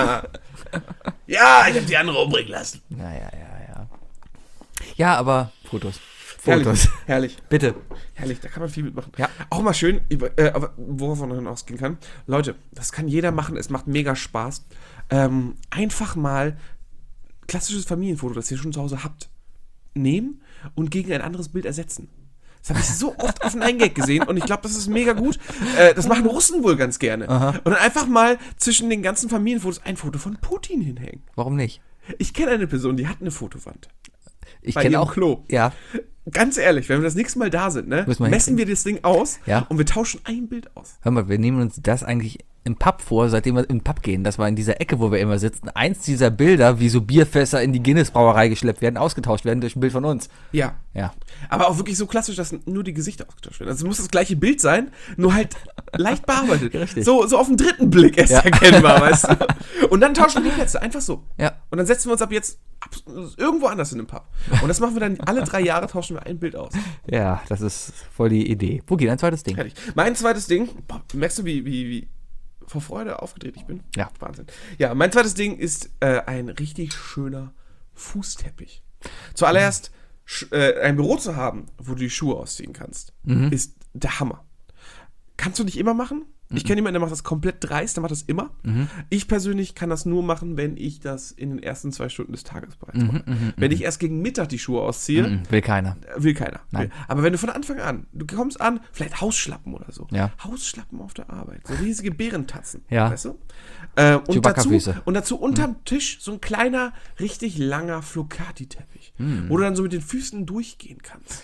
Ja, ich habe die andere umbringen lassen. Ja, ja, ja, ja. Ja, aber Fotos. Herrlich, Fotos. herrlich, Bitte. herrlich, da kann man viel mitmachen. Ja. Auch mal schön, über- äh, aber worauf man ausgehen kann. Leute, das kann jeder machen, es macht mega Spaß. Ähm, einfach mal klassisches Familienfoto, das ihr schon zu Hause habt, nehmen und gegen ein anderes Bild ersetzen. Das habe ich so oft auf den Eingag gesehen und ich glaube, das ist mega gut. Äh, das machen Russen wohl ganz gerne. Und dann einfach mal zwischen den ganzen Familienfotos ein Foto von Putin hinhängen. Warum nicht? Ich kenne eine Person, die hat eine Fotowand. Ich Bei kenne ihrem auch. Klo. Ja. Ganz ehrlich, wenn wir das nächste Mal da sind, ne, Müssen wir messen hinkriegen. wir das Ding aus Ja. und wir tauschen ein Bild aus. Hör mal, wir nehmen uns das eigentlich im Pub vor, seitdem wir im Pub gehen. Das war in dieser Ecke, wo wir immer sitzen. Eins dieser Bilder, wie so Bierfässer in die Guinness-Brauerei geschleppt werden, ausgetauscht werden durch ein Bild von uns. Ja. Ja. Aber auch wirklich so klassisch, dass nur die Gesichter ausgetauscht werden. Also es muss das gleiche Bild sein, nur halt leicht bearbeitet. Richtig. So, so auf den dritten Blick erst Ja. erkennbar, weißt du. Und dann tauschen wir die Plätze, einfach so. Ja. Und dann setzen wir uns ab jetzt ab, irgendwo anders in den Pub. Und das machen wir dann alle drei Jahre, tauschen wir ein Bild aus. Ja, das ist voll die Idee. Wo geht ein zweites Ding? Fertig. Mein zweites Ding, boah, merkst du, wie, wie, wie vor Freude aufgedreht ich bin? Ja. Wahnsinn. Ja, mein zweites Ding ist äh, ein richtig schöner Fußteppich. Zuallererst, sch- äh, ein Büro zu haben, wo du die Schuhe ausziehen kannst, ist der Hammer. Kannst du nicht immer machen? Ich kenne jemanden, der macht das komplett dreist, der macht das immer. Ich persönlich kann das nur machen, wenn ich das in den ersten zwei Stunden des Tages bereits mache. Wenn ich erst gegen Mittag die Schuhe ausziehe, Mhm, will keiner. will keiner. Nein. Will. Aber wenn du von Anfang an, du kommst an, vielleicht Hausschlappen oder so. Ja. Hausschlappen auf der Arbeit. So riesige Bärentatzen. Ja. Weißt du? Äh, und, dazu, Chewbacca-Füße. und dazu unterm Tisch so ein kleiner, richtig langer Flocati-Teppich. Hm. Wo du dann so mit den Füßen durchgehen kannst.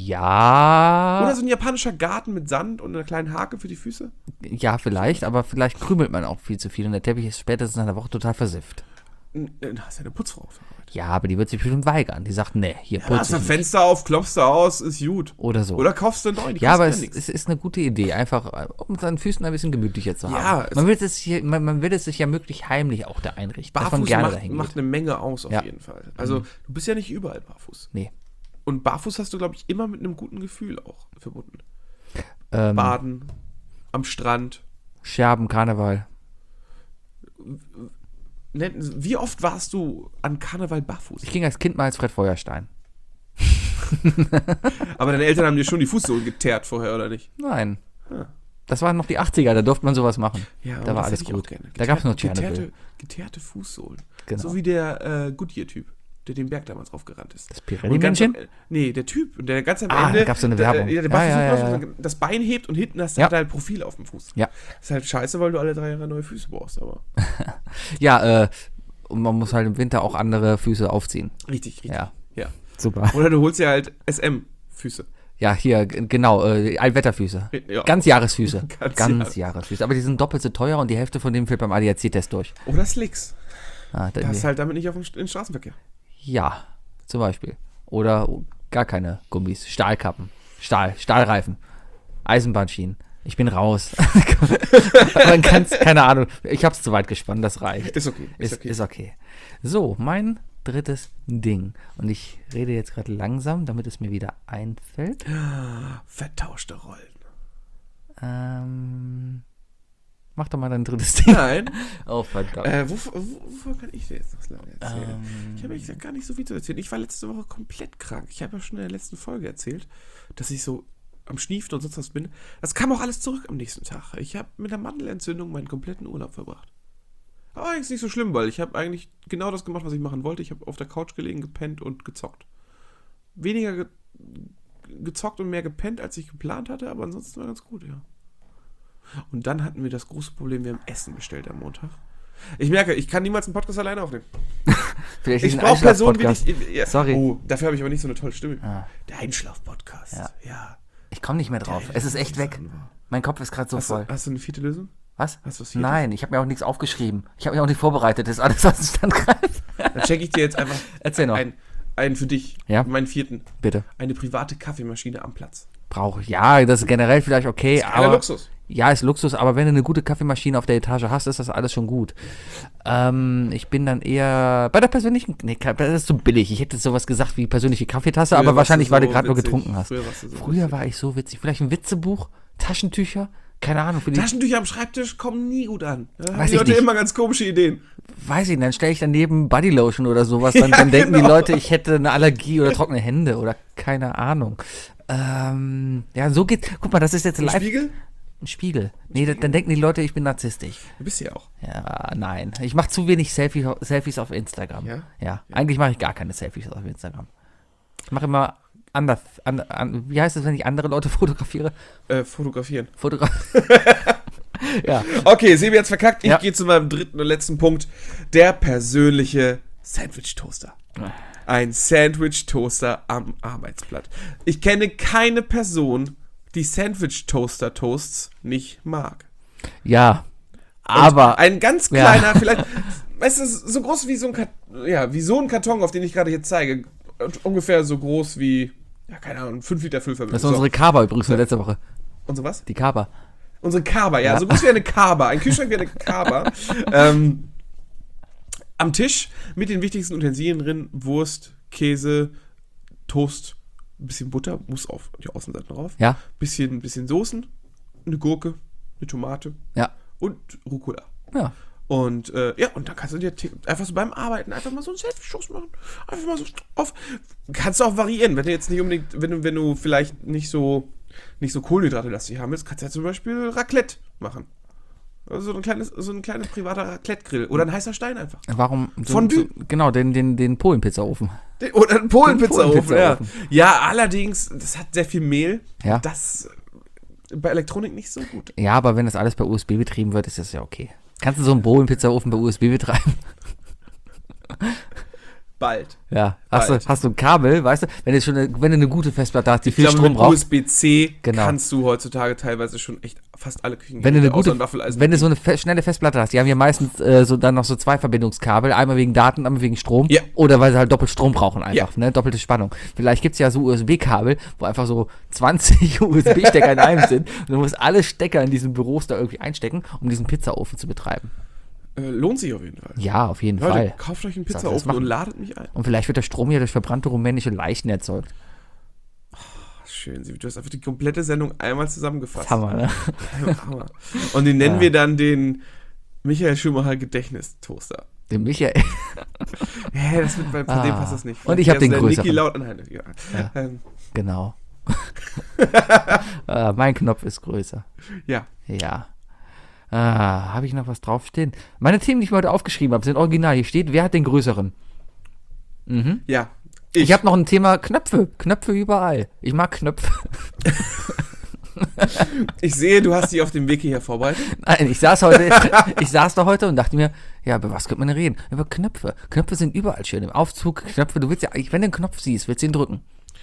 Ja. Oder so ein japanischer Garten mit Sand und einer kleinen Hake für die Füße. Ja, vielleicht, aber vielleicht krümelt man auch viel zu viel und der Teppich ist spätestens nach einer Woche total versifft. N- Dann hast du eine Putzfrau auf der Arbeit. Ja, aber die wird sich bestimmt weigern. Die sagt, nee, hier Hast putze du ich nicht. Fenster auf, klopfst du aus, ist gut. Oder so. Oder kaufst du einen neuen. die Ja, aber kosten es, nix. es ist eine gute Idee, einfach äh, um seinen Füßen ein bisschen gemütlicher zu haben. Ja, es- man, will es hier, man, man will es sich ja möglich heimlich auch da einrichten, dass man Barfuß gerne macht, dahin geht. macht eine Menge aus, auf Ja. jeden Fall. Also, du bist ja nicht überall barfuß. Nee. Und barfuß hast du, glaube ich, immer mit einem guten Gefühl auch verbunden. Ähm, Baden, am Strand. Scherben, Karneval. Ne, Wie oft warst du an Karneval barfuß? Ich ging als Kind mal als Fred Feuerstein. Aber deine Eltern haben dir schon die Fußsohlen geteert vorher, oder nicht? Nein. Ah. Das waren noch die achtziger, da durfte man sowas machen. Ja, da war alles gut. Da gab es noch Tschernobyl. Geteerte, geteerte Fußsohlen. Genau. So wie der äh, Goodyear-Typ. der den Berg damals raufgerannt ist. Das Und ganz Pirelli-Männchen? am- Nee, der Typ, der ganz am Ah, Ende da gab's so eine der, Werbung. Ja, der Ja, macht ja, Versuch, ja, dass ja. man das Bein hebt und hinten hast, Ja. hat er halt Profil auf dem Fuß. Ja. Ist halt scheiße, weil du alle drei Jahre neue Füße brauchst, aber Ja, äh, und man muss halt im Winter auch andere Füße aufziehen. richtig, richtig. Ja, Ja. super. Oder du holst dir halt S M-Füße. Ja, hier, g- genau, äh, Allwetterfüße. Ja. Ganzjahresfüße. Ganz Ganz Jahresfüße. Aber die sind doppelt so teuer und die Hälfte von dem fällt beim A D A C-Test durch. Oder Slicks. Ah, da, Passt halt damit nicht auf den, in den Straßenverkehr. Ja, zum Beispiel. Oder gar keine Gummis. Stahlkappen. Stahl, Stahlreifen. Eisenbahnschienen. Ich bin raus. Man kann's, keine Ahnung. Ich hab's zu weit gespannt, das reicht. Ist okay. Ist, okay. ist okay. So, mein drittes Ding. Und ich rede jetzt gerade langsam, damit es mir wieder einfällt. Vertauschte Rollen. Ähm, mach doch mal dein drittes Ding. Nein. Oh, verdammt. Äh, wovor, wovor kann ich dir jetzt noch lange erzählen? Ähm. Ich habe ehrlich gesagt gar nicht so viel zu erzählen. Ich war letzte Woche komplett krank. Ich habe ja schon in der letzten Folge erzählt, dass ich so am Schniefen und sonst was bin. Das kam auch alles zurück am nächsten Tag. Ich habe mit der Mandelentzündung meinen kompletten Urlaub verbracht. Aber eigentlich nicht so schlimm, weil ich habe eigentlich genau das gemacht, was ich machen wollte. Ich habe auf der Couch gelegen, gepennt und gezockt. Weniger ge gezockt und mehr gepennt, als ich geplant hatte, aber ansonsten war ganz gut, ja. Und dann hatten wir das große Problem, wir haben Essen bestellt am Montag. Ich merke, ich kann niemals einen Podcast alleine aufnehmen. Vielleicht Ich diesen brauche Personen wie Einschlaf-Podcast. dich. Ja. Sorry. Oh, dafür habe ich aber nicht so eine tolle Stimme. Ah. Der Einschlaf-Podcast. Ja. ja. Ich komme nicht mehr drauf. Es ist echt weg. Mein Kopf ist gerade so Hast, voll. du, hast du eine vierte Lösung? Was? Hast du was Viertes? Nein, ich habe mir auch nichts aufgeschrieben. Ich habe mich auch nicht vorbereitet. Das ist alles, was ich dann greife. Dann schenke ich dir jetzt einfach Erzähl noch. Ein, einen für dich. Ja? Meinen vierten. Bitte. Eine private Kaffeemaschine am Platz. Brauche ich. Ja, das ist generell vielleicht okay, Kleiner aber. Luxus. Ja, ist Luxus, aber wenn du eine gute Kaffeemaschine auf der Etage hast, ist das alles schon gut. Ähm, ich bin dann eher bei der persönlichen. Nee, das ist zu billig. Ich hätte sowas gesagt wie persönliche Kaffeetasse, Früher aber warst wahrscheinlich, du weil du so gerade nur witzig. getrunken hast. Früher warst du so Früher witzig. war ich so witzig. Vielleicht ein Witzebuch, Taschentücher, keine Ahnung. Für die, Taschentücher am Schreibtisch kommen nie gut an. Da haben Weiß die ich Leute nicht. immer ganz komische Ideen. weiß ich nicht, dann stelle ich daneben Bodylotion oder sowas, dann, Ja, dann denken genau. die Leute, ich hätte eine Allergie oder trockene Hände oder keine Ahnung. Ähm, ja, so geht. Guck mal, das ist jetzt Ein live. Spiegel? Ein Spiegel. Nee, dann, dann denken die Leute, ich bin narzisstisch. Du bist ja auch. Ja, nein. Ich mache zu wenig Selfie, Selfies auf Instagram. Ja? Ja. Eigentlich mache ich gar keine Selfies auf Instagram. Ich mache immer anders. An, an, wie heißt es, wenn ich andere Leute fotografiere? Äh, fotografieren. Fotograf. Ja. Okay, Sebi hat's verkackt. Ich Ja. gehe zu meinem dritten und letzten Punkt. Der persönliche Sandwich-Toaster. Ein Sandwich-Toaster am Arbeitsblatt. Ich kenne keine Person, die Sandwich-Toaster-Toasts nicht mag. Ja. Und Aber. ein ganz Ja. kleiner, vielleicht, weißt du, so groß wie so ein Karton, ja, wie so ein Karton, auf den ich gerade hier zeige. Ungefähr so groß wie, ja, keine Ahnung, fünf Liter Füllvermögen. Das ist unsere Kaba übrigens von letzter Woche. Und so was? Die Kaba. Unsere Kaba, ja, Ja. so groß wie eine Kaba. Ein Kühlschrank wie eine Kaba. ähm, am Tisch mit den wichtigsten Utensilien drin: Wurst, Käse, Toast, ein bisschen Butter, muss auf die Außenseite drauf. Ja. Bisschen, bisschen Soßen, eine Gurke, eine Tomate Ja. und Rucola. Ja. Und äh, ja, und dann kannst du dir t- einfach so beim Arbeiten einfach mal so einen Sandwich-Toast machen. Einfach mal so auf. Kannst du auch variieren, wenn du jetzt nicht unbedingt, wenn du, wenn du vielleicht nicht so, nicht so Kohlenhydrate lastig haben willst, kannst du ja zum Beispiel Raclette machen. Also so ein kleines, so ein kleiner privater Raclette-Grill. Oder ein heißer Stein einfach. Warum? So, Fondue. So, genau, den, den, den Polen-Pizza-Ofen. Den- Oder ein Polenpizzaofen, ja. Polenpizzaofen. Ja, allerdings, das hat sehr viel Mehl. Ja. Das äh, bei Elektronik nicht so gut. Ja, aber wenn das alles bei U S B betrieben wird, ist das ja okay. Kannst du so einen Polen-Pizza-Ofen bei U S B betreiben? Bald. Ja. Hast du, Bald. hast du ein Kabel, weißt du? Wenn du schon eine, wenn du eine gute Festplatte hast, die Ich viel glaube, Strom mit braucht. U S B C Genau. kannst du heutzutage teilweise schon echt fast alle Küchen. Wenn du eine gute, außer ein Waffeleisen. wenn du so eine fe schnelle Festplatte hast, die haben ja meistens äh, so dann noch so zwei Verbindungskabel, einmal wegen Daten, einmal wegen Strom, Ja. oder weil sie halt doppelt Strom brauchen einfach, Ja. ne, doppelte Spannung. Vielleicht gibt's ja so U S B-Kabel, wo einfach so zwanzig U S B-Stecker in einem sind und du musst alle Stecker in diesen Büros da irgendwie einstecken, um diesen Pizzaofen zu betreiben. Äh, lohnt sich auf jeden Fall. Ja, auf jeden Leute, Fall. kauft euch einen Sollst du das Pizzaofen machen? und ladet mich ein. Und vielleicht wird der Strom ja durch verbrannte rumänische Leichen erzeugt. Schön, Sibi, du hast einfach die komplette Sendung einmal zusammengefasst. Hammer, ne? Hammer. Und den nennen Ja. wir dann den Michael Schumacher Gedächtnistoaster. Den Michael. Ja, das wird bei, bei Ah. dem passt das nicht. Und ich hab den Der größeren. Niki Laut, nein, ja. Ja. Ähm, Genau. äh, mein Knopf ist größer. ja. Ja. Ah, habe ich noch was draufstehen? Meine Themen, die ich mir heute aufgeschrieben habe, sind original. Hier steht, wer hat den größeren? Mhm. Ja. Ich, habe noch ein Thema Knöpfe. Knöpfe überall. Ich mag Knöpfe. Ich sehe, du hast dich auf dem Weg hierher vorbereitet. Nein, ich saß heute, ich saß da heute und dachte mir, ja, über was könnte man denn reden? Über Knöpfe. Knöpfe sind überall schön. Im Aufzug, Knöpfe, du willst ja, wenn du einen Knopf siehst, willst du ihn drücken.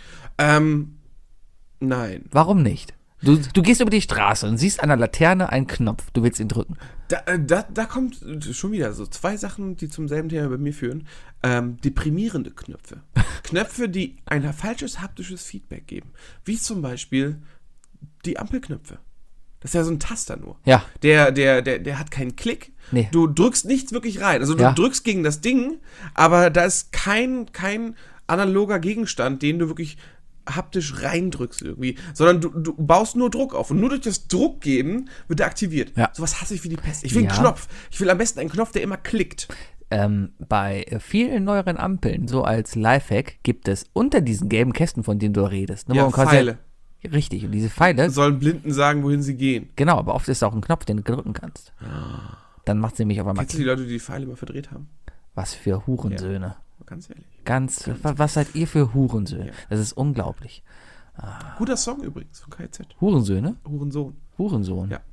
Ähm, nein. Warum nicht? Du, du gehst über die Straße und siehst an der Laterne einen Knopf. Du willst ihn drücken. Da, äh, da, da kommt schon wieder so zwei Sachen, die zum selben Thema bei mir führen. Ähm, deprimierende Knöpfe. Knöpfe, die ein falsches haptisches Feedback geben. Wie zum Beispiel die Ampelknöpfe. Das ist ja so ein Taster nur. Ja. Der, der, der, der hat keinen Klick. Nee. Du drückst nichts wirklich rein. Also du Ja. drückst gegen das Ding, aber da ist kein, kein analoger Gegenstand, den du wirklich haptisch reindrückst irgendwie, sondern du, du baust nur Druck auf und nur durch das Druck geben wird er aktiviert. Ja. Sowas hasse ich wie die Pest. Ich will Ja. einen Knopf. Ich will am besten einen Knopf, der immer klickt. Ähm, bei vielen neueren Ampeln, so als Lifehack, gibt es unter diesen gelben Kästen, von denen du redest, ne, wo Ja, man quasi- Pfeile. Richtig, und diese Pfeile, Sollen Blinden sagen, wohin sie gehen. genau, aber oft ist auch ein Knopf, den du drücken kannst. Dann macht sie nämlich auf einmal, Kennst du die Leute, die die Pfeile immer verdreht haben? was für Hurensöhne. Ganz ehrlich. Ganz, wa- was seid ihr für Hurensöhne? Ja. Das ist unglaublich. Guter Song übrigens von K Z. Hurensohne? Hurensohn. Hurensohn? Ja.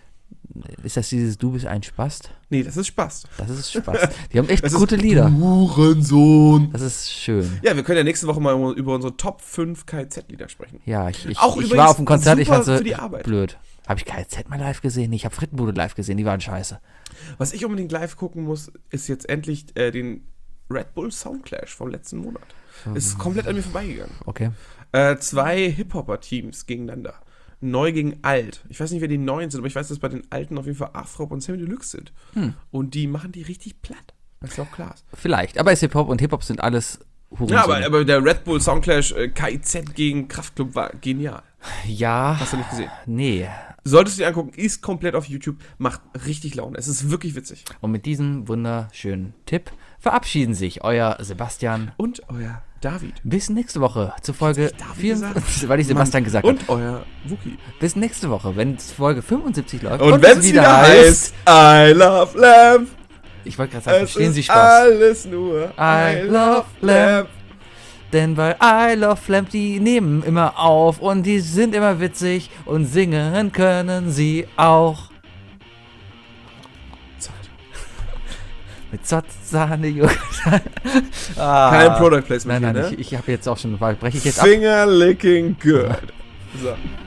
Ist das dieses Du bist ein Spast? Nee, das ist Spaß. Das ist Spaß. Die haben echt Das gute ist Lieder. Hurensohn. Das ist schön. Ja, wir können ja nächste Woche mal über unsere Top fünf K Z-Lieder sprechen. Ja, ich, ich, Auch ich übrigens war auf dem Konzert, ich super fand für die sie Arbeit. blöd. Habe ich K Z mal live gesehen? Ich habe Frittenbude live gesehen, die waren scheiße. Was ich unbedingt live gucken muss, ist jetzt endlich äh, den Red Bull Soundclash vom letzten Monat. Ist komplett an mir vorbeigegangen. Okay. Äh, zwei Hip-Hopper-Teams gegeneinander. Neu gegen alt. Ich weiß nicht, wer die Neuen sind, aber ich weiß, dass bei den Alten auf jeden Fall Afrop und Sammy Deluxe sind. Hm. Und die machen die richtig platt. Das ist auch klar. Vielleicht. Aber ist Hip-Hop und Hip-Hop sind alles Hurensöhne. Ja, aber, aber der Red Bull Soundclash äh, K Z gegen Kraftklub war genial. ja. Hast du nicht gesehen? Nee. Solltest du dir angucken, ist komplett auf YouTube, macht richtig Laune. Es ist wirklich witzig. Und mit diesem wunderschönen Tipp verabschieden sich euer Sebastian. Und euer David. Bis nächste Woche zur Folge David vierundfünfzig, weil ich Sebastian gesagt habe. Und euer Wookie. Bis nächste Woche, wenn Folge fünfundsiebzig läuft. Und wenn es wieder heißt, I love Lamp. Ich wollte gerade sagen, Es verstehen ist Sie Spaß. alles nur I love Lamp. Denn bei I Love Lamp, die nehmen immer auf und die sind immer witzig und singen können sie auch. Mit Zott, Sahne, Joghurt. ah. Kein Product Placement Nein, nein, hier, ne? ich, ich habe jetzt auch schon, breche ich jetzt ab. Finger licking good. So.